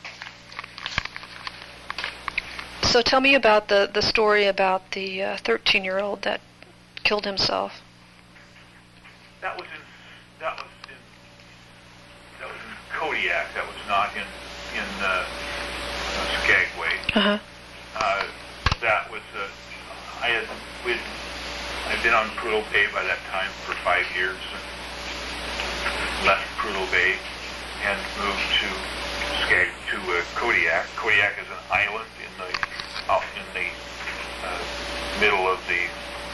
So tell me about the story about the 13-year-old that killed himself. That was in Kodiak. That was not in Skagway. Uh-huh. That was I'd been on Prudhoe Bay by that time for 5 years, and left Prudhoe Bay and moved to Kodiak. Kodiak is an island out in the middle of the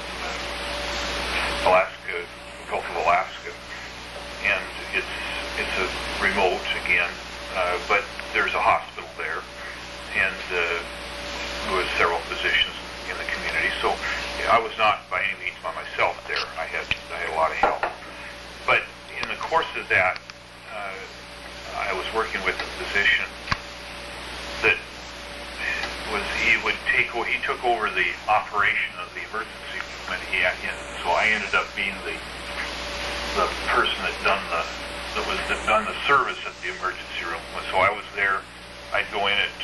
Gulf of Alaska, and it's a remote again, but there's a hospital there, and there was several physicians in the community. So I was not by any means by myself there. I had a lot of help, but in the course of that, I was working with a physician that he took over the operation of the emergency when so I ended up being the person that done the service at the emergency room. So I was there. I'd go in at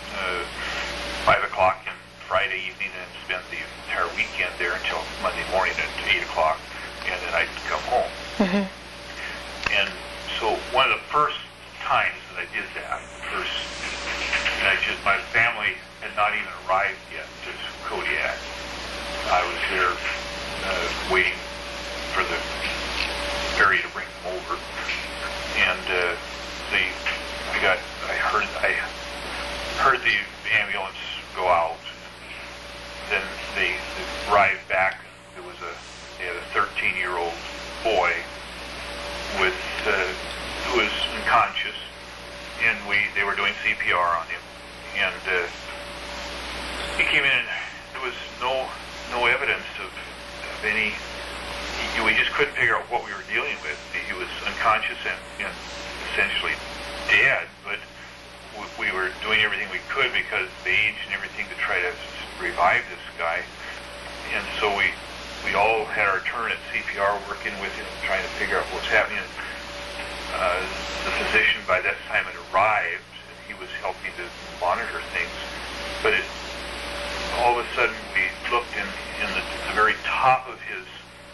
5 o'clock on Friday evening and spend the entire weekend there until Monday morning at 8 o'clock, and then I'd come home. Mm-hmm. And so one of the first times that I did that, my family had not even arrived yet to Kodiak. I was there waiting for the ferry to bring them over, and I heard the ambulance go out. Then they arrived back. They had a 13-year-old boy who was unconscious, and they were doing CPR on him. And he came in, and there was no evidence of any. We just couldn't figure out what we were dealing with. He was unconscious and essentially dead, but we were doing everything we could because of age and everything to try to revive this guy. And so we all had our turn at CPR, working with him, trying to figure out what was happening. The physician by that time had arrived, and he was helping to monitor things. But all of a sudden, we looked in the very top of his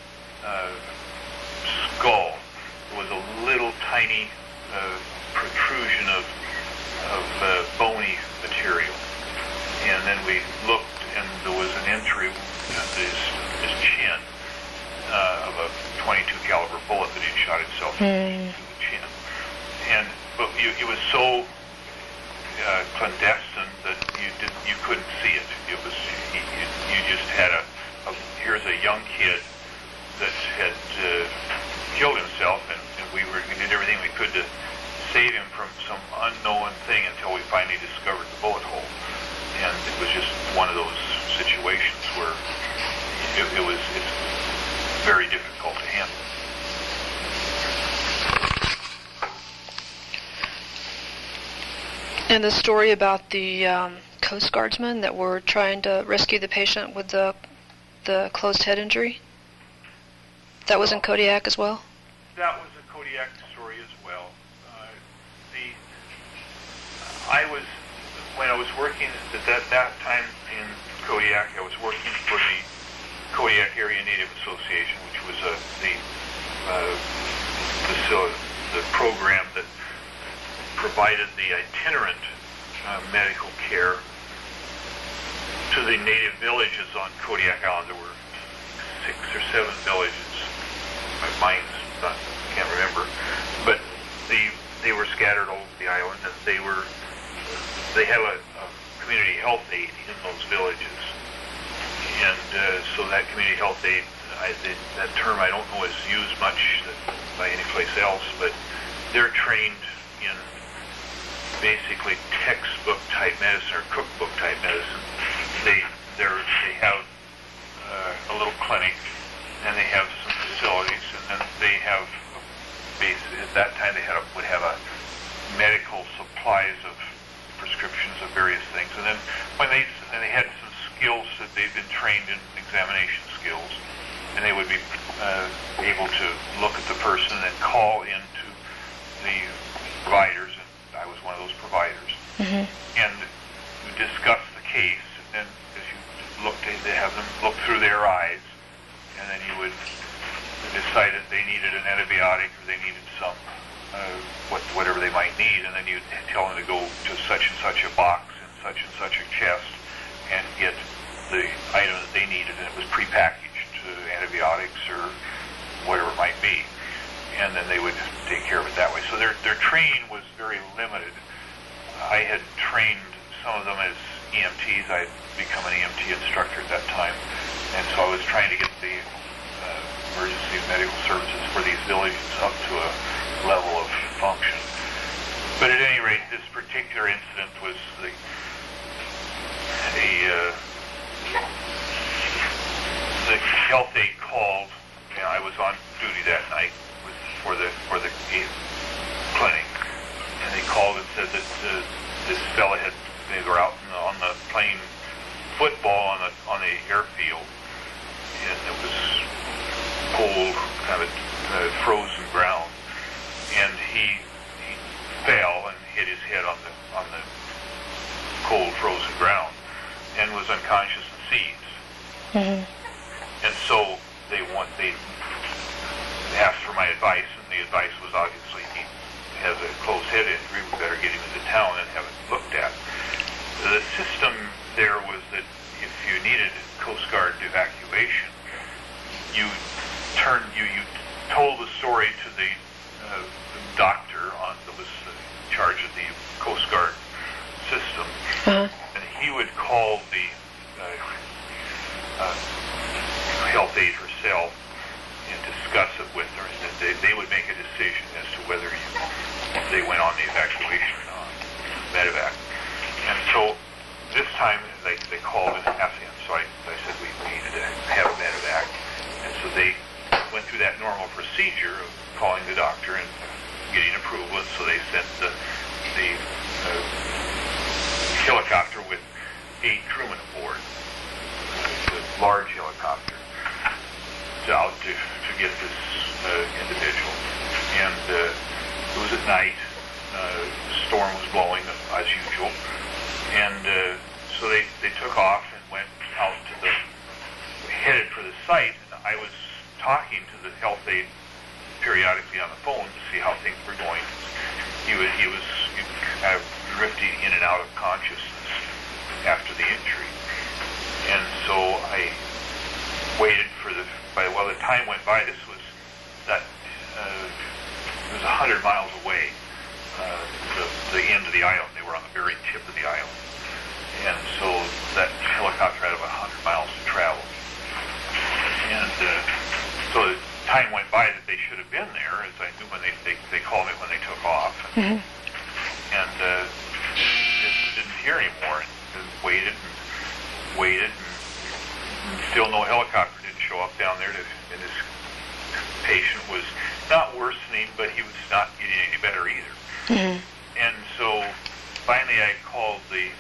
skull. There was a little tiny protrusion of bony material. And then we looked, and there was an entry in his chin of a .22 caliber bullet that he'd shot himself in the chin. But it was so clandestine that you couldn't see it. It was you just had here's a young kid that had killed himself, and we did everything we could to save him from some unknown thing until we finally discovered the bullet hole. And it was just one of those situations where it's very difficult to handle. And the story about the Coast Guardsmen that were trying to rescue the patient with the closed head injury, that was in Kodiak as well? That was a Kodiak story as well. When I was working at that time in Kodiak, I was working for the Kodiak Area Native Association, which was the program that provided the itinerant medical care to the native villages on Kodiak Island. There were 6 or 7 villages. My mind's not, can't remember, but they were scattered all over the island, and they had a community health aide in those villages, and so that community health aide, that term I don't know is used much by any place else, but they're trained in basically textbook type medicine or cookbook type medicine. They have a little clinic, and they have some facilities, and then they have at that time they would have a medical supplies of prescriptions of various things, and then they had some skills that they've been trained in, examination skills, and they would be able to look at the person and call into the providers, and I was one of those providers, and discuss the case, and as you they have them look through their eyes, and then you would decide that they needed an antibiotic or they needed some whatever they might need, and then you'd tell them to go to such and such a box and such a chest and get the item that they needed, and it was prepackaged antibiotics or whatever it might be, and then they would take care of it that way. So their training was very limited. I had trained some of them as EMTs. I had become an EMT instructor at that time, and so I was trying to get the emergency medical services for these villages up to a level of function. But at any rate, this particular incident was the health aide called, and I was on duty that night for the clinic, and they called and said that this fella they were out on the playing football on the airfield, and it was cold, kind of frozen ground, and he fell and hit his head on the cold frozen ground and was unconscious and seized. And so they asked for my advice, and the advice was obviously he has a closed head injury, we better get him into town and have it looked at. The system there was that if you needed Coast Guard evacuation, you told the story to the doctor that was in charge of the Coast Guard system, and he would call the health aide herself and discuss it with her, and then they would make a decision as to whether they went on the evacuation or not, medevac. And so this time they called and asked him, so I said we needed to have a medevac, and so they went through that normal procedure of calling the doctor and getting approval, and so they sent the helicopter with 8 crewmen aboard, the large helicopter, out to get this individual. And it was at night, the storm was blowing as usual, and so they took off and went out headed for the site, and I was talking to the health aide periodically on the phone to see how things were going. He was kind of drifting in and out of consciousness after the injury, and so I waited for the time went by. This was it was 100 miles away, the end of the island. They were on the very tip of the island, and so that helicopter had about 100 miles to travel, and so the time went by that they should have been there, as I knew when they called me when they took off, and just didn't hear anymore, and waited, and still no helicopter. Didn't show up down there, and his patient was not worsening, but he was not getting any better either. Mm-hmm. And so finally I called the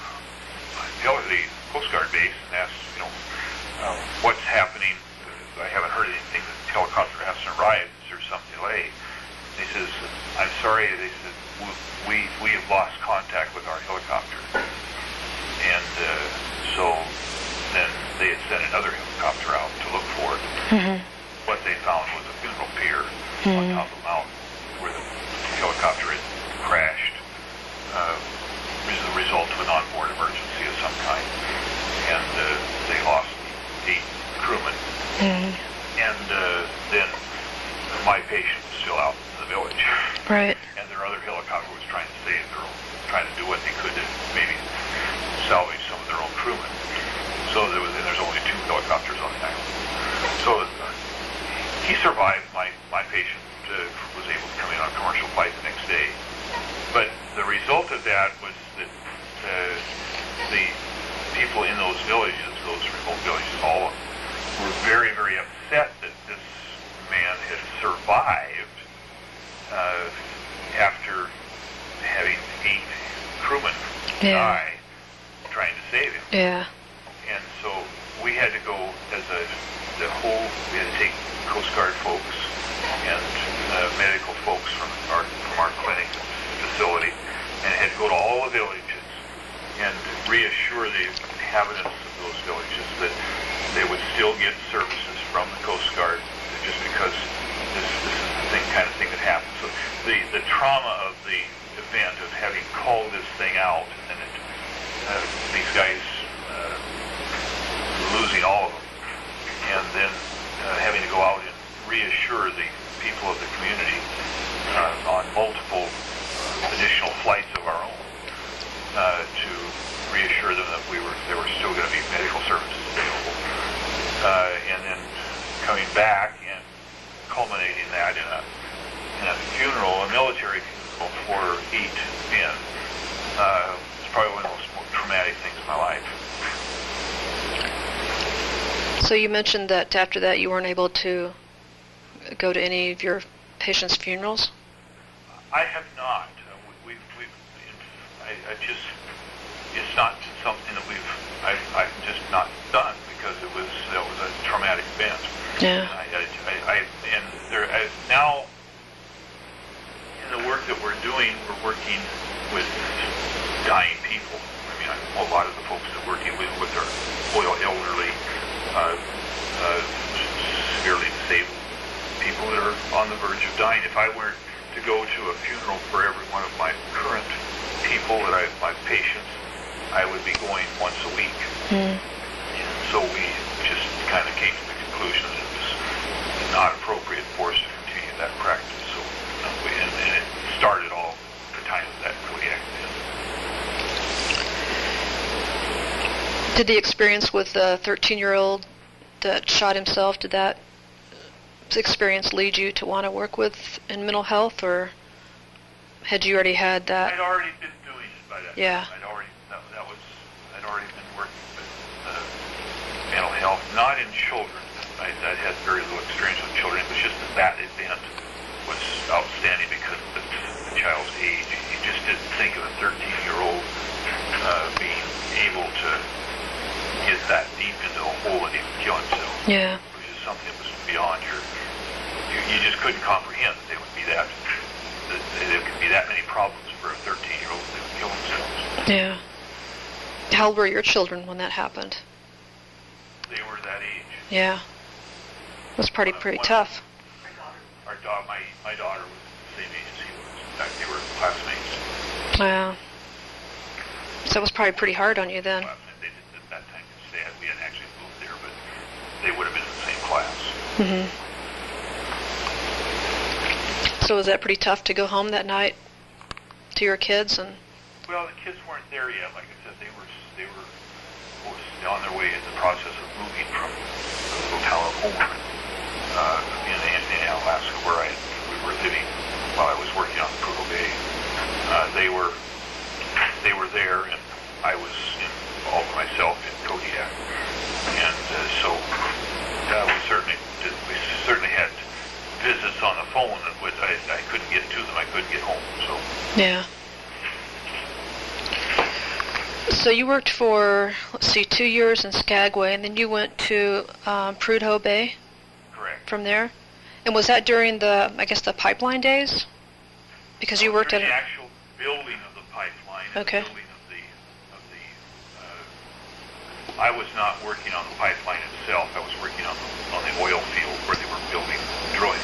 Coast Guard base and asked, what's happening? I haven't heard anything. The helicopter hasn't arrived. Is there some delay? And he says, I'm sorry. They said, we have lost contact with our helicopter. And so then they had sent another helicopter out to look for it. Mm-hmm. What they found was a funeral pier on top of the mountain where the helicopter had crashed as a result of an onboard emergency of some kind. And they lost 8 crewmen. Mm-hmm. And then my patient was still out in the village. Right. And their other helicopter was trying to save trying to do what they could to maybe salvage some of their own crewmen. So there's only 2 helicopters on the island. So he survived. My patient was able to come in on a commercial flight the next day. But the result of that was that the people in those villages, those remote villages, all of them, were very, very upset that this man had survived after having 8 crewmen die trying to save him. Yeah. And so we had to go we had to take Coast Guard folks and medical folks from our clinic facility, and had to go to all the villages and reassure the inhabitants of those villages that they would still get services from the Coast Guard, just because this is the kind of thing that happens. So the trauma of the event of having called this thing out, and these guys losing all of them, and then having to go out and reassure the people of the community on multiple additional flights of our own to reassure them that there were still going to be medical services available, and then coming back and culminating that in a funeral, a military funeral for 8 men. It's probably one of the most traumatic things in my life. So you mentioned that after that you weren't able to go to any of your patients' funerals? I have not. It's not something that I've just not done because that was a traumatic event. Yeah. Now in the work that we're doing, we're working with dying people. I mean, a lot of the folks that we're dealing with are elderly, severely disabled people that are on the verge of dying. If I were to go to a funeral for every one of my current people my patients, I would be going once a week. Mm. And so we just kind of came to the conclusion that it was not appropriate for us to continue that practice. So and it started all the time that really acted. Did the experience with the 13-year-old that shot himself, did that experience lead you to want to work with in mental health, or had you already had that? I'd already been doing it by that Yeah. time. I'd already been working with mental health, not in children. I'd had very little experience with children. It was just that event was outstanding because of the child's age. You just didn't think of a 13-year-old being able to get that deep into a hole and even kill himself. Yeah. It was just something that was beyond you just couldn't comprehend that there could be that many problems for a 13-year-old that would kill themselves. Yeah. How old were your children when that happened? They were that age. Yeah. It was pretty tough. My daughter was the same age as he was. In fact, they were classmates. Wow. So it was probably pretty hard on you then. They did at that time stay. We hadn't actually moved there, but they would have been in the same class. Mm-hmm. So was that pretty tough to go home that night to your kids? And well, the kids weren't there yet. Like I said, they were on their way in the process of moving from the hotel of Homer in Alaska, where we were living while I was working on Prudhoe Bay. They were there, and I was all by myself in Kodiak, and so phone, and I couldn't get to them. I couldn't get home. So Yeah. So you worked for, let's see, 2 years in Skagway, and then you went to Prudhoe Bay correct. from there? And was that during the, I guess, the pipeline days? Because you worked During at... the actual building of the pipeline. And Okay. the building I was not working on the pipeline itself. I was working on the oil field where they were drilling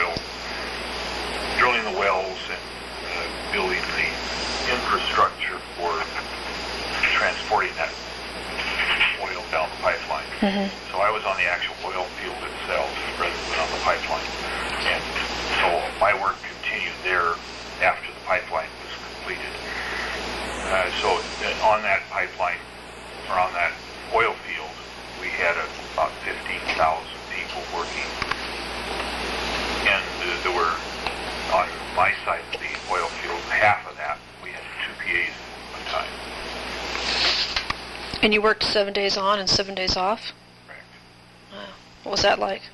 the wells and building the infrastructure for transporting that oil down the pipeline. Mm-hmm. So I was on the actual oil field itself rather than on the pipeline. And so my work continued there after the pipeline was completed. So on that pipeline, or on that oil field, we had about 15,000 people working, and there were, on my side of the oil field, half of that, we had 2 PAs at one time. And you worked 7 days on and 7 days off? Correct. Wow. What was that like?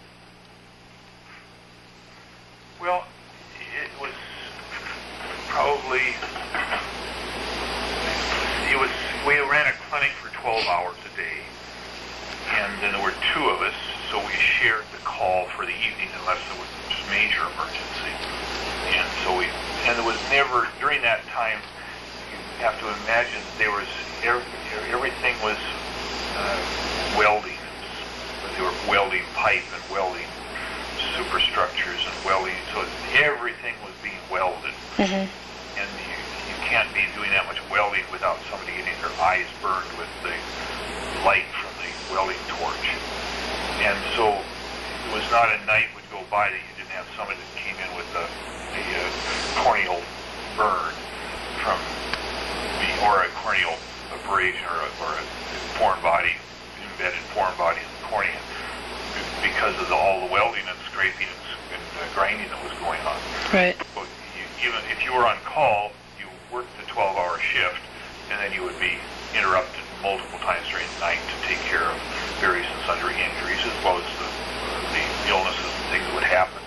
Well, it was probably, we ran a clinic for 12 hours a day, and then there were 2 of us, so we shared the call for the evening unless there was a major emergency. And so there was never, during that time, you have to imagine there was, everything was welding. They were welding pipe and welding superstructures and welding, so everything was being welded. Mm-hmm. And you can't be doing that much welding without somebody getting their eyes burned with the light from the welding torch. And so it was not a night would go by that you didn't have somebody that came in with a corneal burn from or a corneal abrasion or a foreign body, embedded foreign body in the cornea because of all the welding and scraping and grinding that was going on. Right. But even if you were on call, you worked the 12-hour shift, and then you would be interrupted multiple times during the night to take care of various and sundry injuries, as well as the illnesses and things that would happen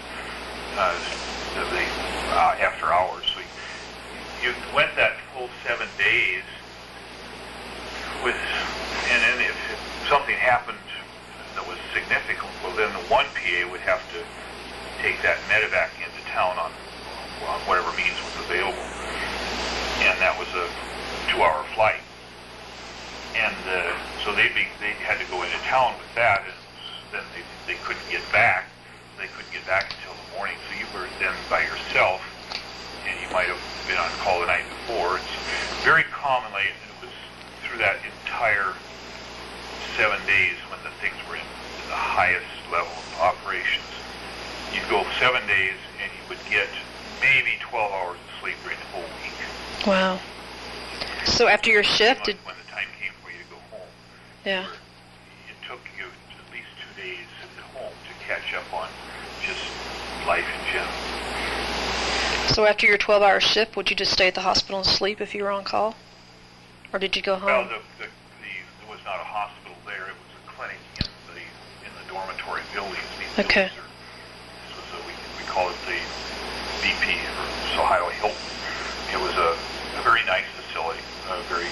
after hours. So you went that full 7 days with, and then if something happened that was significant, well, then the 1 PA would have to take that medevac into town on whatever means was available, and that was a 2-hour flight. And so they had to go into town with that, and then they couldn't get back. They couldn't get back until the morning. So you were then by yourself, and you might have been on call the night before. It's very commonly, and it was through that entire 7 days when the things were in the highest level of operations. You'd go 7 days, and you would get maybe 12 hours of sleep during the whole week. Wow. So after your shift, when the time came for you to go home, yeah. It took you at least 2 days at home to catch up on just life in general. So after your 12-hour shift, would you just stay at the hospital and sleep if you were on call? Or did you go home? Well, there was not a hospital there. It was a clinic in the dormitory buildings. Okay. This was we call it the BP, or Ohio Hilton. It was a very nice facility, a very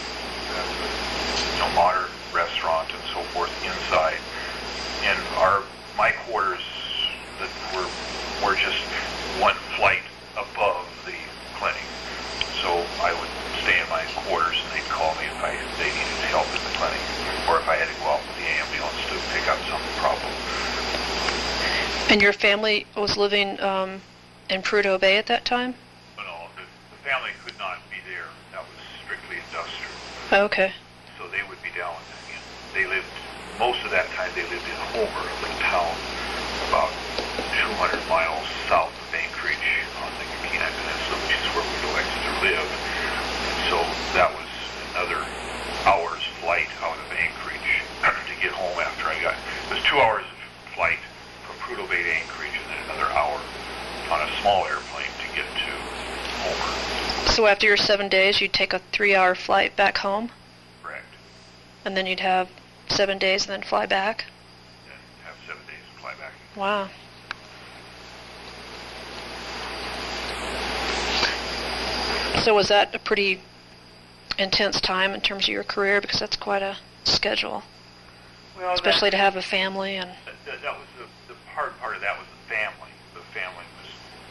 modern restaurant and so forth inside. And my quarters that were just 1 flight above the clinic. So I would stay in my quarters, and they'd call me if they needed help in the clinic, or if I had to go out with the ambulance to pick up some problem. And your family was living in Prudhoe Bay at that time? No, the family could not be there. That was strictly industrial. Oh, okay. So they would be down. They lived, most of that time they lived in Homer, a little town about 200 miles south of Anchorage on the Kenai Peninsula, which is where Widow Exeter lived. And so that was another hour's flight out of Anchorage to get home after I got. It was 2 hours of flight from Prudhoe Bay to Anchorage, and then another hour on a small airplane to get to Homer. So after your 7 days, you'd take a 3-hour flight back home? Correct. And then you'd have 7 days and then fly back? Then have 7 days and fly back. Wow. So was that a pretty intense time in terms of your career? Because that's quite a schedule, Well, especially to have a family and. That was the hard part of that was the family. The family was,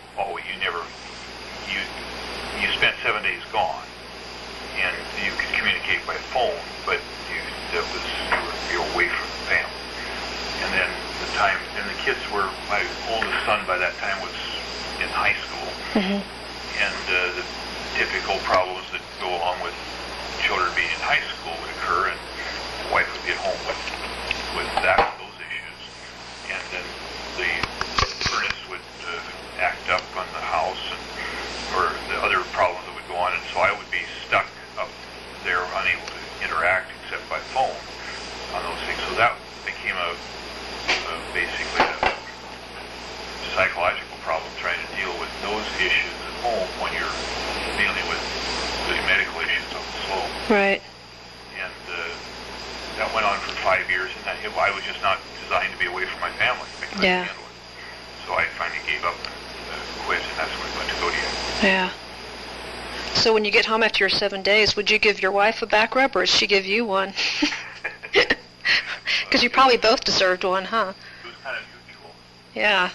you spent 7 days gone, and you could communicate by phone, but you were away from the family. And then the kids were, my oldest son by that time was in high school, and the typical problems that go along with children being in high school would occur, and the wife would get home with those issues, and then the furnace would act up on the house, or the other problems that would go on, and so I would be stuck up there, unable to interact except by phone on those things. So that became basically a psychological problem, trying to deal with those issues at home when you're dealing with the medical issues on the slope. Right. And that went on for 5 years, and I was just not designed to be away from my family. I couldn't handle it. So I finally gave up and quit, and that's when I went to Kodiak. Yeah. So when you get home after your 7 days, would you give your wife a back rub, or did she give you one? Because you probably both deserved one, huh? It was kind of mutual. Yeah.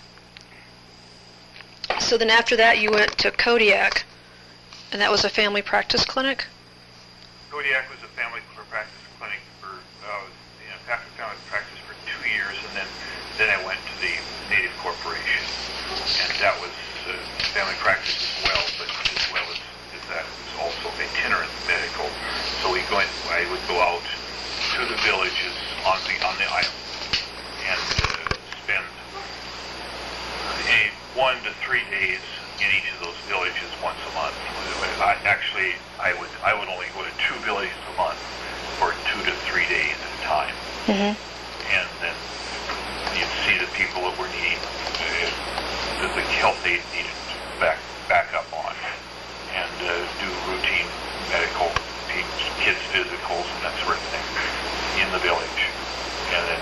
So then after that, you went to Kodiak, and that was a family practice clinic? Kodiak was a family practice clinic for, after family practice for 2 years, and then I went to the Native Corporation, and that was family practice as well, but as well as that, it was also itinerant medical. So I would go out to the villages on the island and spend 1 to 3 days in each of those villages once a month. I would only go to 2 villages a month for 2 to 3 days at a time. And then you'd see the people that were needing the help they needed back up on, and do routine medical, kids physicals and that sort of thing in the village, and then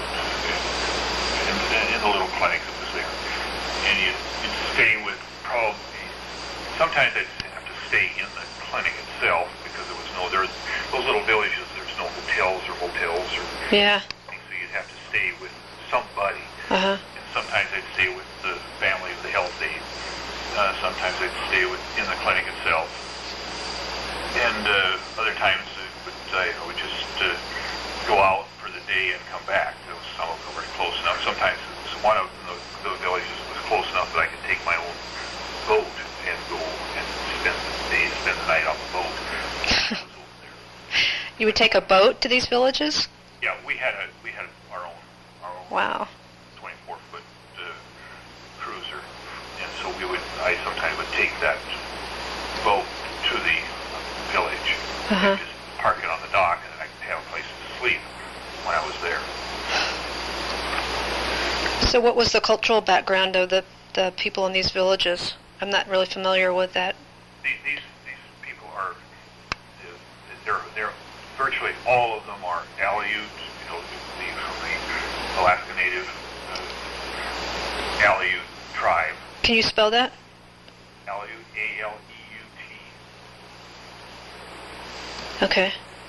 in the little clinic that was there. And you'd stay with sometimes I'd have to stay in the clinic itself because those little villages, there's no hotels or motels or anything, so you'd have to stay with somebody. And sometimes I'd stay with the family of the health aide. Sometimes I'd stay in the clinic itself. And other times I would just go out for the day and come back. Some of them were close enough. Sometimes one of the villages was close enough that I could take my own boat and go and spend the night on the boat. You would take a boat to these villages? Yeah, we had our own Wow. 24-foot cruiser, and so I sometimes would take that boat to the village and just park it on the dock, and then I could have a place to sleep when I was there. So what was the cultural background of the people in these villages? I'm not really familiar with that. These people are, they're virtually all of them are Aleut, from the Alaska Native Aleut tribe. Can you spell that? Aleut, A-L-E-U-T. Okay.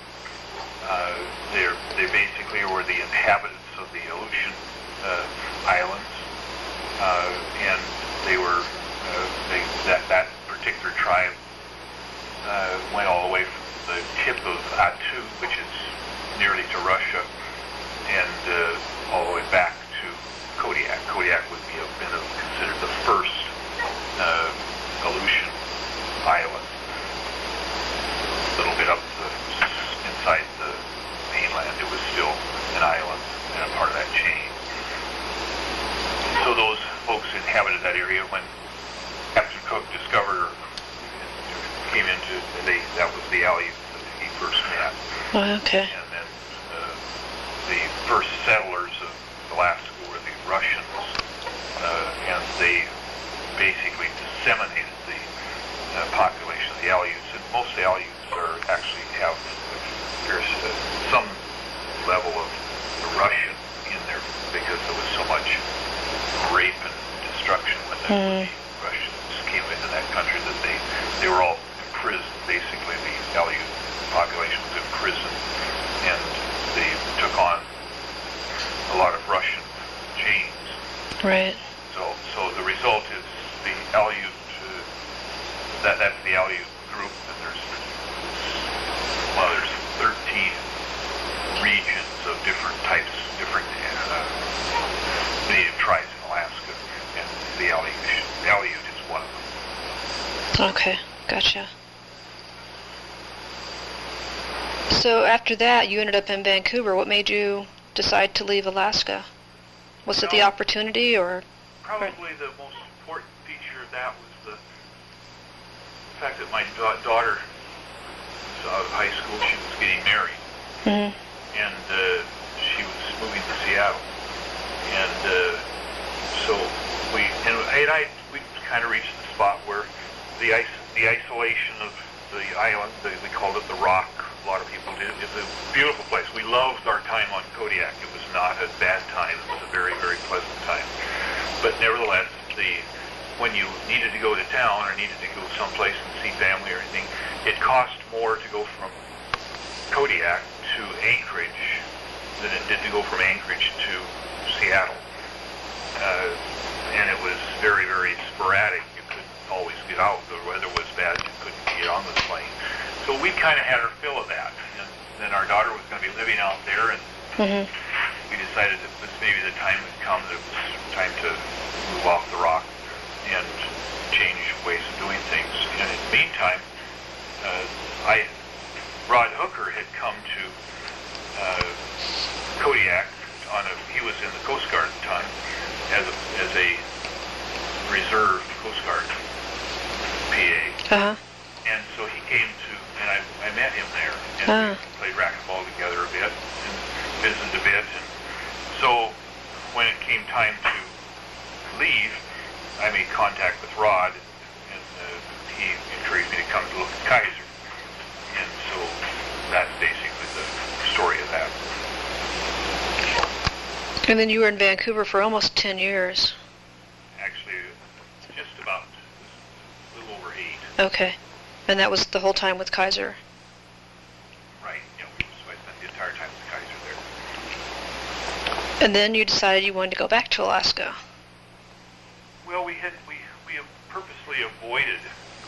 They basically were the inhabitants of the Aleutian Islands, and they were that particular tribe went all the way from the tip of Attu, which is nearly to Russia, and all the way back to Kodiak. Kodiak would have been considered the first Aleutian island, a little bit up inside the mainland. It was still an island and a part of that chain. So those folks inhabited that area when Captain Cook discovered or came into, that was the Aleut that he first met. Oh, okay. And then the first settlers of Alaska were the Russians, and they basically disseminated the population of the Aleuts. And most Aleuts there's some level of the Russian in there because there was so much rape and destruction when the Russians came into that country that they were all prison. Basically, the Aleut population was in prison, and they took on a lot of Russian James. Right. So the result is the Aleut, that's the Aleut group, and there's 13 regions of different types, different native tribes in Alaska, and the Aleut is one of them. Okay, gotcha. So after that, you ended up in Vancouver. What made you decide to leave Alaska? Was it the opportunity, or? Probably the most important feature of that was the fact that my daughter was out of high school. She was getting married, and she was moving to Seattle. And so we kind of reached the spot where the isolation of the island, we called it the Rock. A lot of people did. It's a beautiful place. We loved our time on Kodiak. It was not a bad time. It was a very, very pleasant time. But nevertheless, when you needed to go to town or needed to go someplace and see family or anything, it cost more to go from Kodiak to Anchorage than it did to go from Anchorage to Seattle. And it was very, very sporadic. You couldn't always get out. The weather was bad. You couldn't get on the plane. So we kind of had our fill of that. And then our daughter was going to be living out there, and we decided that this maybe the time had come, that it was time to move off the Rock and change ways of doing things. And in the meantime, Rod Hooker had come to Kodiak he was in the Coast Guard at the time as a reserve Coast Guard PA. And so he came to, and I met him there, and we played racquetball together a bit, and visited a bit. And so when it came time to leave, I made contact with Rod, and he encouraged me to come to look at Kaiser. And so that's basically the story of that. And then you were in Vancouver for almost 10 years. Actually, just about a little over 8. Okay. And that was the whole time with Kaiser? Right. Yeah, we spent the entire time with Kaiser there. And then you decided you wanted to go back to Alaska. Well, we purposely avoided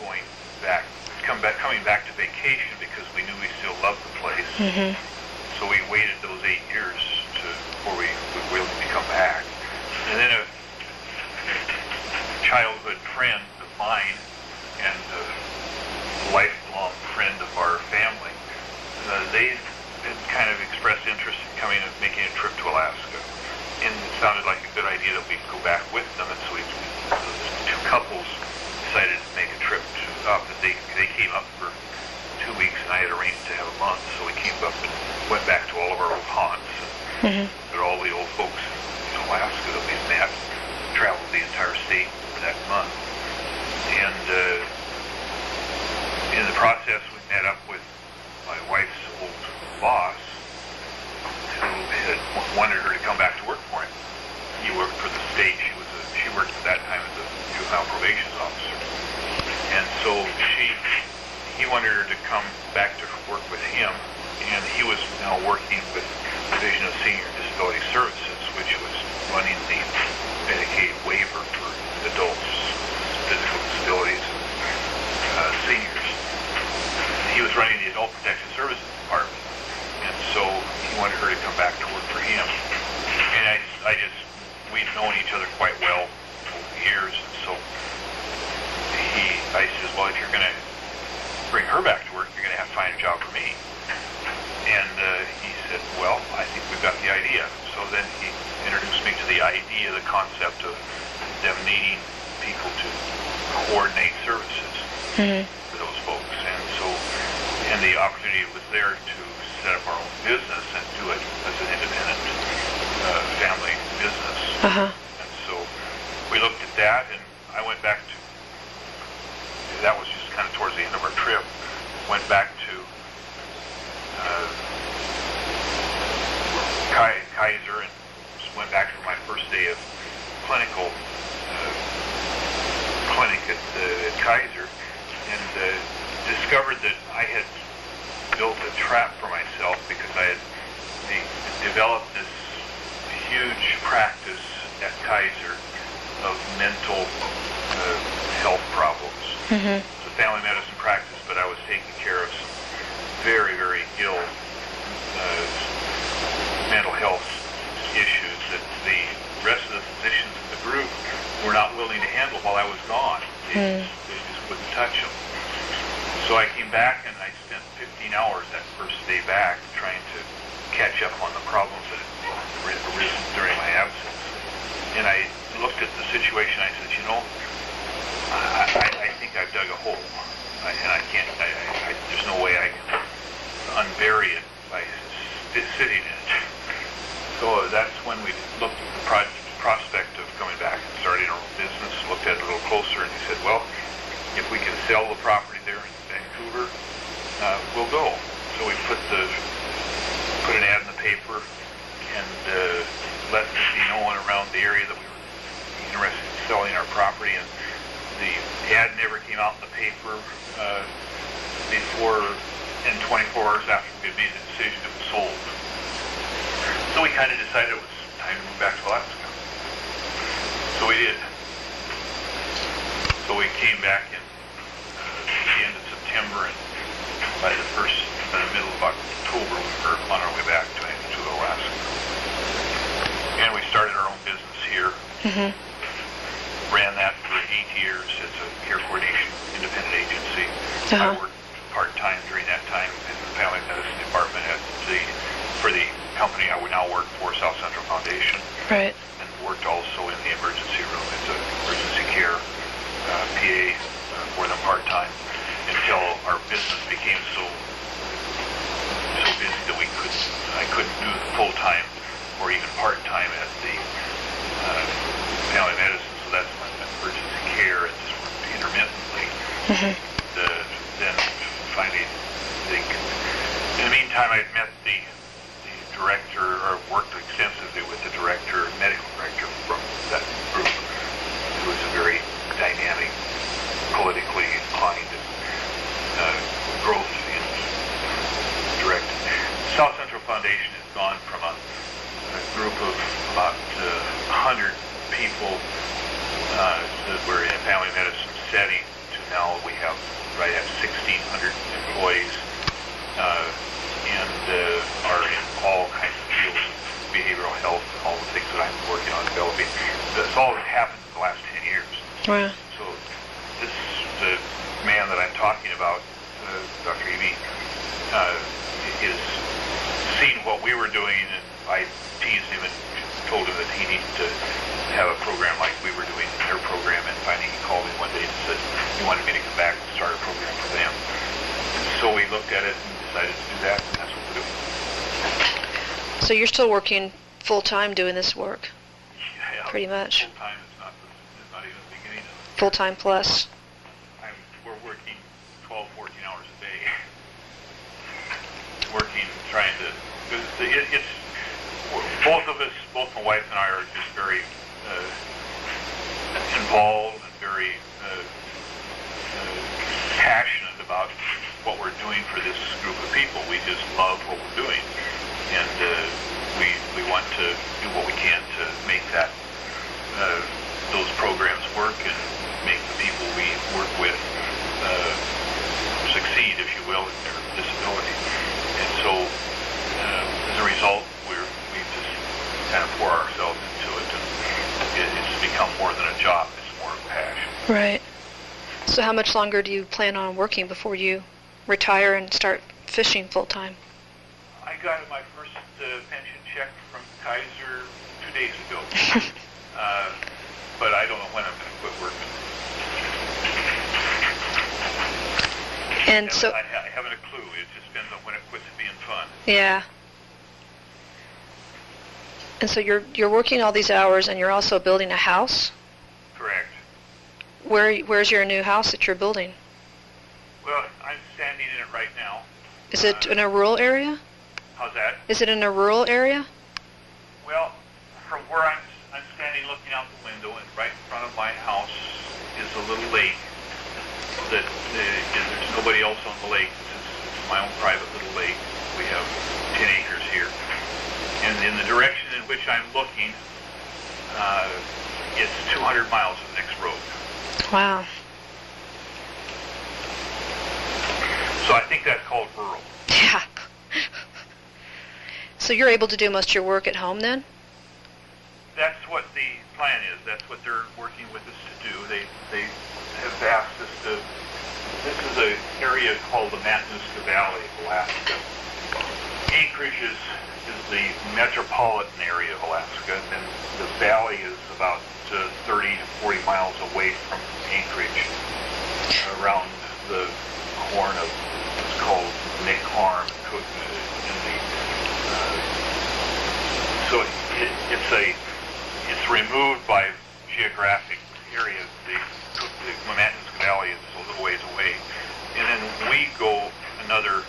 coming back to vacation because we knew we still loved the place. So we waited those 8 years before we would willingly come back. And then a childhood friend of mine and a lifelong friend of our family, they had kind of expressed interest in coming and making a trip to Alaska. And it sounded like a good idea that we'd go back with them. And so the two couples decided to make a trip up. They came up for 2 weeks, and I had arranged to have a month. So we came up and went back to all of our old haunts. And there are all the old folks in Alaska that we've met, traveled the entire state for that month. And in the process, we met up with my wife's old boss, who had wanted her to come back to work for him. He worked for the state. She worked at that time as a juvenile probation officer. And so he wanted her to come back to work with him, and he was now working with the Division of Senior Disability Services, which was running the Medicaid waiver for adults, physical disabilities, and seniors. He was running the Adult Protection Services Department, and so he wanted her to come back to work for him. And we'd known each other quite well over the years, and so I said, well, if you're going to bring her back to work, you're going to have to find a job for me. And he said, well, I think we've got the idea. So then he introduced me to the idea, the concept of them needing people to coordinate services for those folks. And the opportunity was there to set up our own business and do it as an independent family business. And so we looked at that, and I went back to, that was just kind of towards the end of our trip, went back to Kaiser and went back for my first day of clinic at Kaiser, and discovered that I had built a trap for myself because I had developed this huge practice at Kaiser of mental health problems. Mm-hmm. It's a family medicine practice, but I was taking care of some very, very ill mental health issues that the rest of the physicians in the group were not willing to handle while I was gone. They just wouldn't touch them. So I came back and I spent 15 hours that first day back trying to catch up on the problems that had arisen during my absence. And I looked at the situation. I said, I think I've dug a hole, and I can't. There's no way I can unbury it by sitting in it. So that's when we looked at the prospect of coming back and starting our own business. Looked at it a little closer, and he said, "Well, if we can sell the property there in Vancouver, we'll go." So we put an ad in the paper and let no one around the area that we were interested in selling our property. And the ad never came out in the paper before, and 24 hours after we had made the decision, it was sold. So we kind of decided it was time to move back to Alaska. So we did. So we came back in the end of September, and by the middle of October, we were on our way back to Alaska. And we started our own business here. Mm-hmm. Ran that for 8 years. It's a care coordination independent agency. Uh-huh. I worked part-time during that time in the family medicine department for the company I would now work for, South Central Foundation. Right. And worked also in the emergency room as an emergency care PA for them part-time until our business became so busy that I couldn't do the full-time or even part-time at the family medicine. So that's when emergency care and just worked intermittently. Mm-hmm. Then finally, in the meantime, I'd met the director, or worked extensively with the medical director from that group, who was a very dynamic, politically inclined, growth in directed. South Central Foundation has gone from a group of about 100 people that were in a family medicine setting to now we have right at 1,600 employees and are in all kinds of fields, behavioral health, and all the things that I'm working on developing. That's all that happened in the last 10 years. Wow. So the man that I'm talking about, Dr. Eby, is seeing what we were doing, and I teased him and told him that he needed to have a program like we were doing in their program, and finally he called me one day and said he wanted me to come back and start a program for them. And so we looked at it and decided to do that, and that's what we're doing. So you're still working full-time doing this work? Yeah, pretty much. Full-time is not even the beginning of it. Full-time plus? We're working 12, 14 hours a day. Working, trying to... It's both of us, both my wife and I, are just very involved and very passionate about what we're doing for this group of people. We just love what we're doing, and we want to do what we can to make those programs work and make the people we work with succeed, if you will, in their disability. And so, as a result, we just kind of pour ourselves into it, and it's become more than a job. It's more of a passion. Right. So how much longer do you plan on working before you retire and start fishing full-time? I got my first pension check from Kaiser 2 days ago, but I don't know when I'm going to quit working. And so I haven't a clue. It just depends on when it quits being fun. yeah. And so you're working all these hours, and you're also building a house? Correct. Where's your new house that you're building? Well, I'm standing in it right now. Is it in a rural area? How's that? Is it in a rural area? Well, from where I'm standing looking out the window, and right in front of my house is a little lake. that there's nobody else on the lake. It's my own private little lake. We have 10 acres here. And in the direction in which I'm looking, it's 200 miles of the next road. Wow. So I think that's called rural. Yeah. So you're able to do most of your work at home then? That's what the plan is. That's what they're working with us to do. They have asked us to. This is an area called the Matanuska Valley of Alaska. Anchorage is the metropolitan area of Alaska, and the valley is about 30 to 40 miles away from Anchorage, around the horn of what's called Nick Harm. So it's removed by geographic area. The Matanuska Valley is a little ways away, and then we go another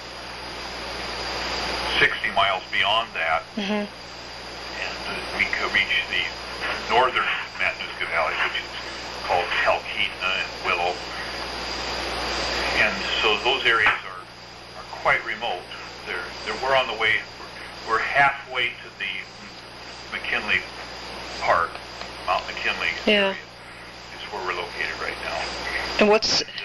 60 miles beyond that, and we could reach the northern Matanuska Valley, which is called Talkeetna and Willow. And so those areas are quite remote. We're on the way. We're halfway to the McKinley Park, Mount McKinley area. Is where we're located right now. And what's so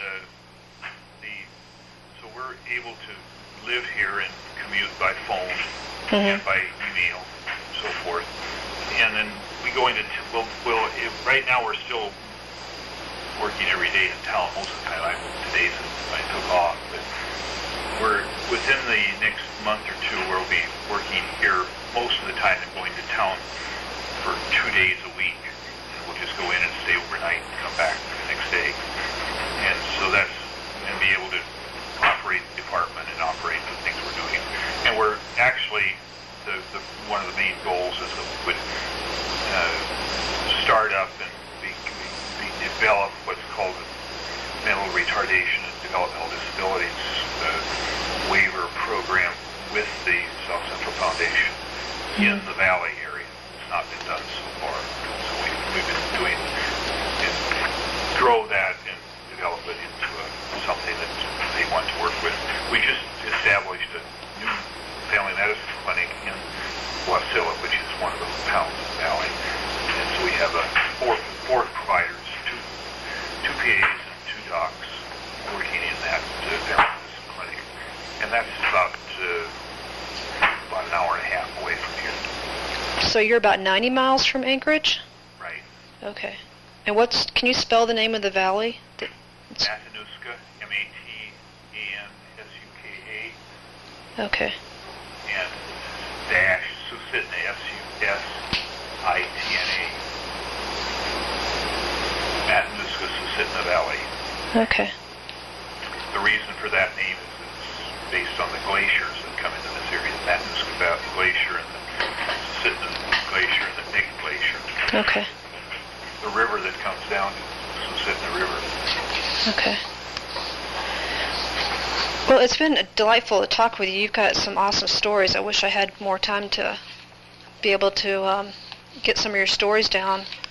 we're able to live here and commute by phone and by email, and so forth. And then we go into right now we're still working every day in town most of the time. Today's I took off, but we're within the next month or two we'll be working here most of the time and going to town for 2 days a week. And we'll just go in and stay overnight and come back the next day. And so and be able to operate the department and operate the things we're doing. And we're actually, one of the main goals is that we would start up and develop what's called a mental retardation and developmental disabilities waiver program with the South Central Foundation in the Valley area. It's not been done so far. So we've been doing and grow that and develop it into something that they want to work with. We just established a new family medicine clinic in Wasilla, which is one of the towns in the valley. And so we have four providers, two PAs and 2 docs working in that family medicine clinic. And that's about an hour and a half away from here. So you're about 90 miles from Anchorage? Right. Okay. And can you spell the name of the valley? Matanuska, Matanuska. Okay. And dash Susitna, Susitna. Matanuska Susitna Valley. Okay. The reason for that name is it's based on the glaciers that come into this area, the Matanuska Glacier and the Susitna Glacier and the Nick Glacier. Okay. The river that comes down to Susitna River. Okay. Well, it's been delightful to talk with you. You've got some awesome stories. I wish I had more time to be able to get some of your stories down.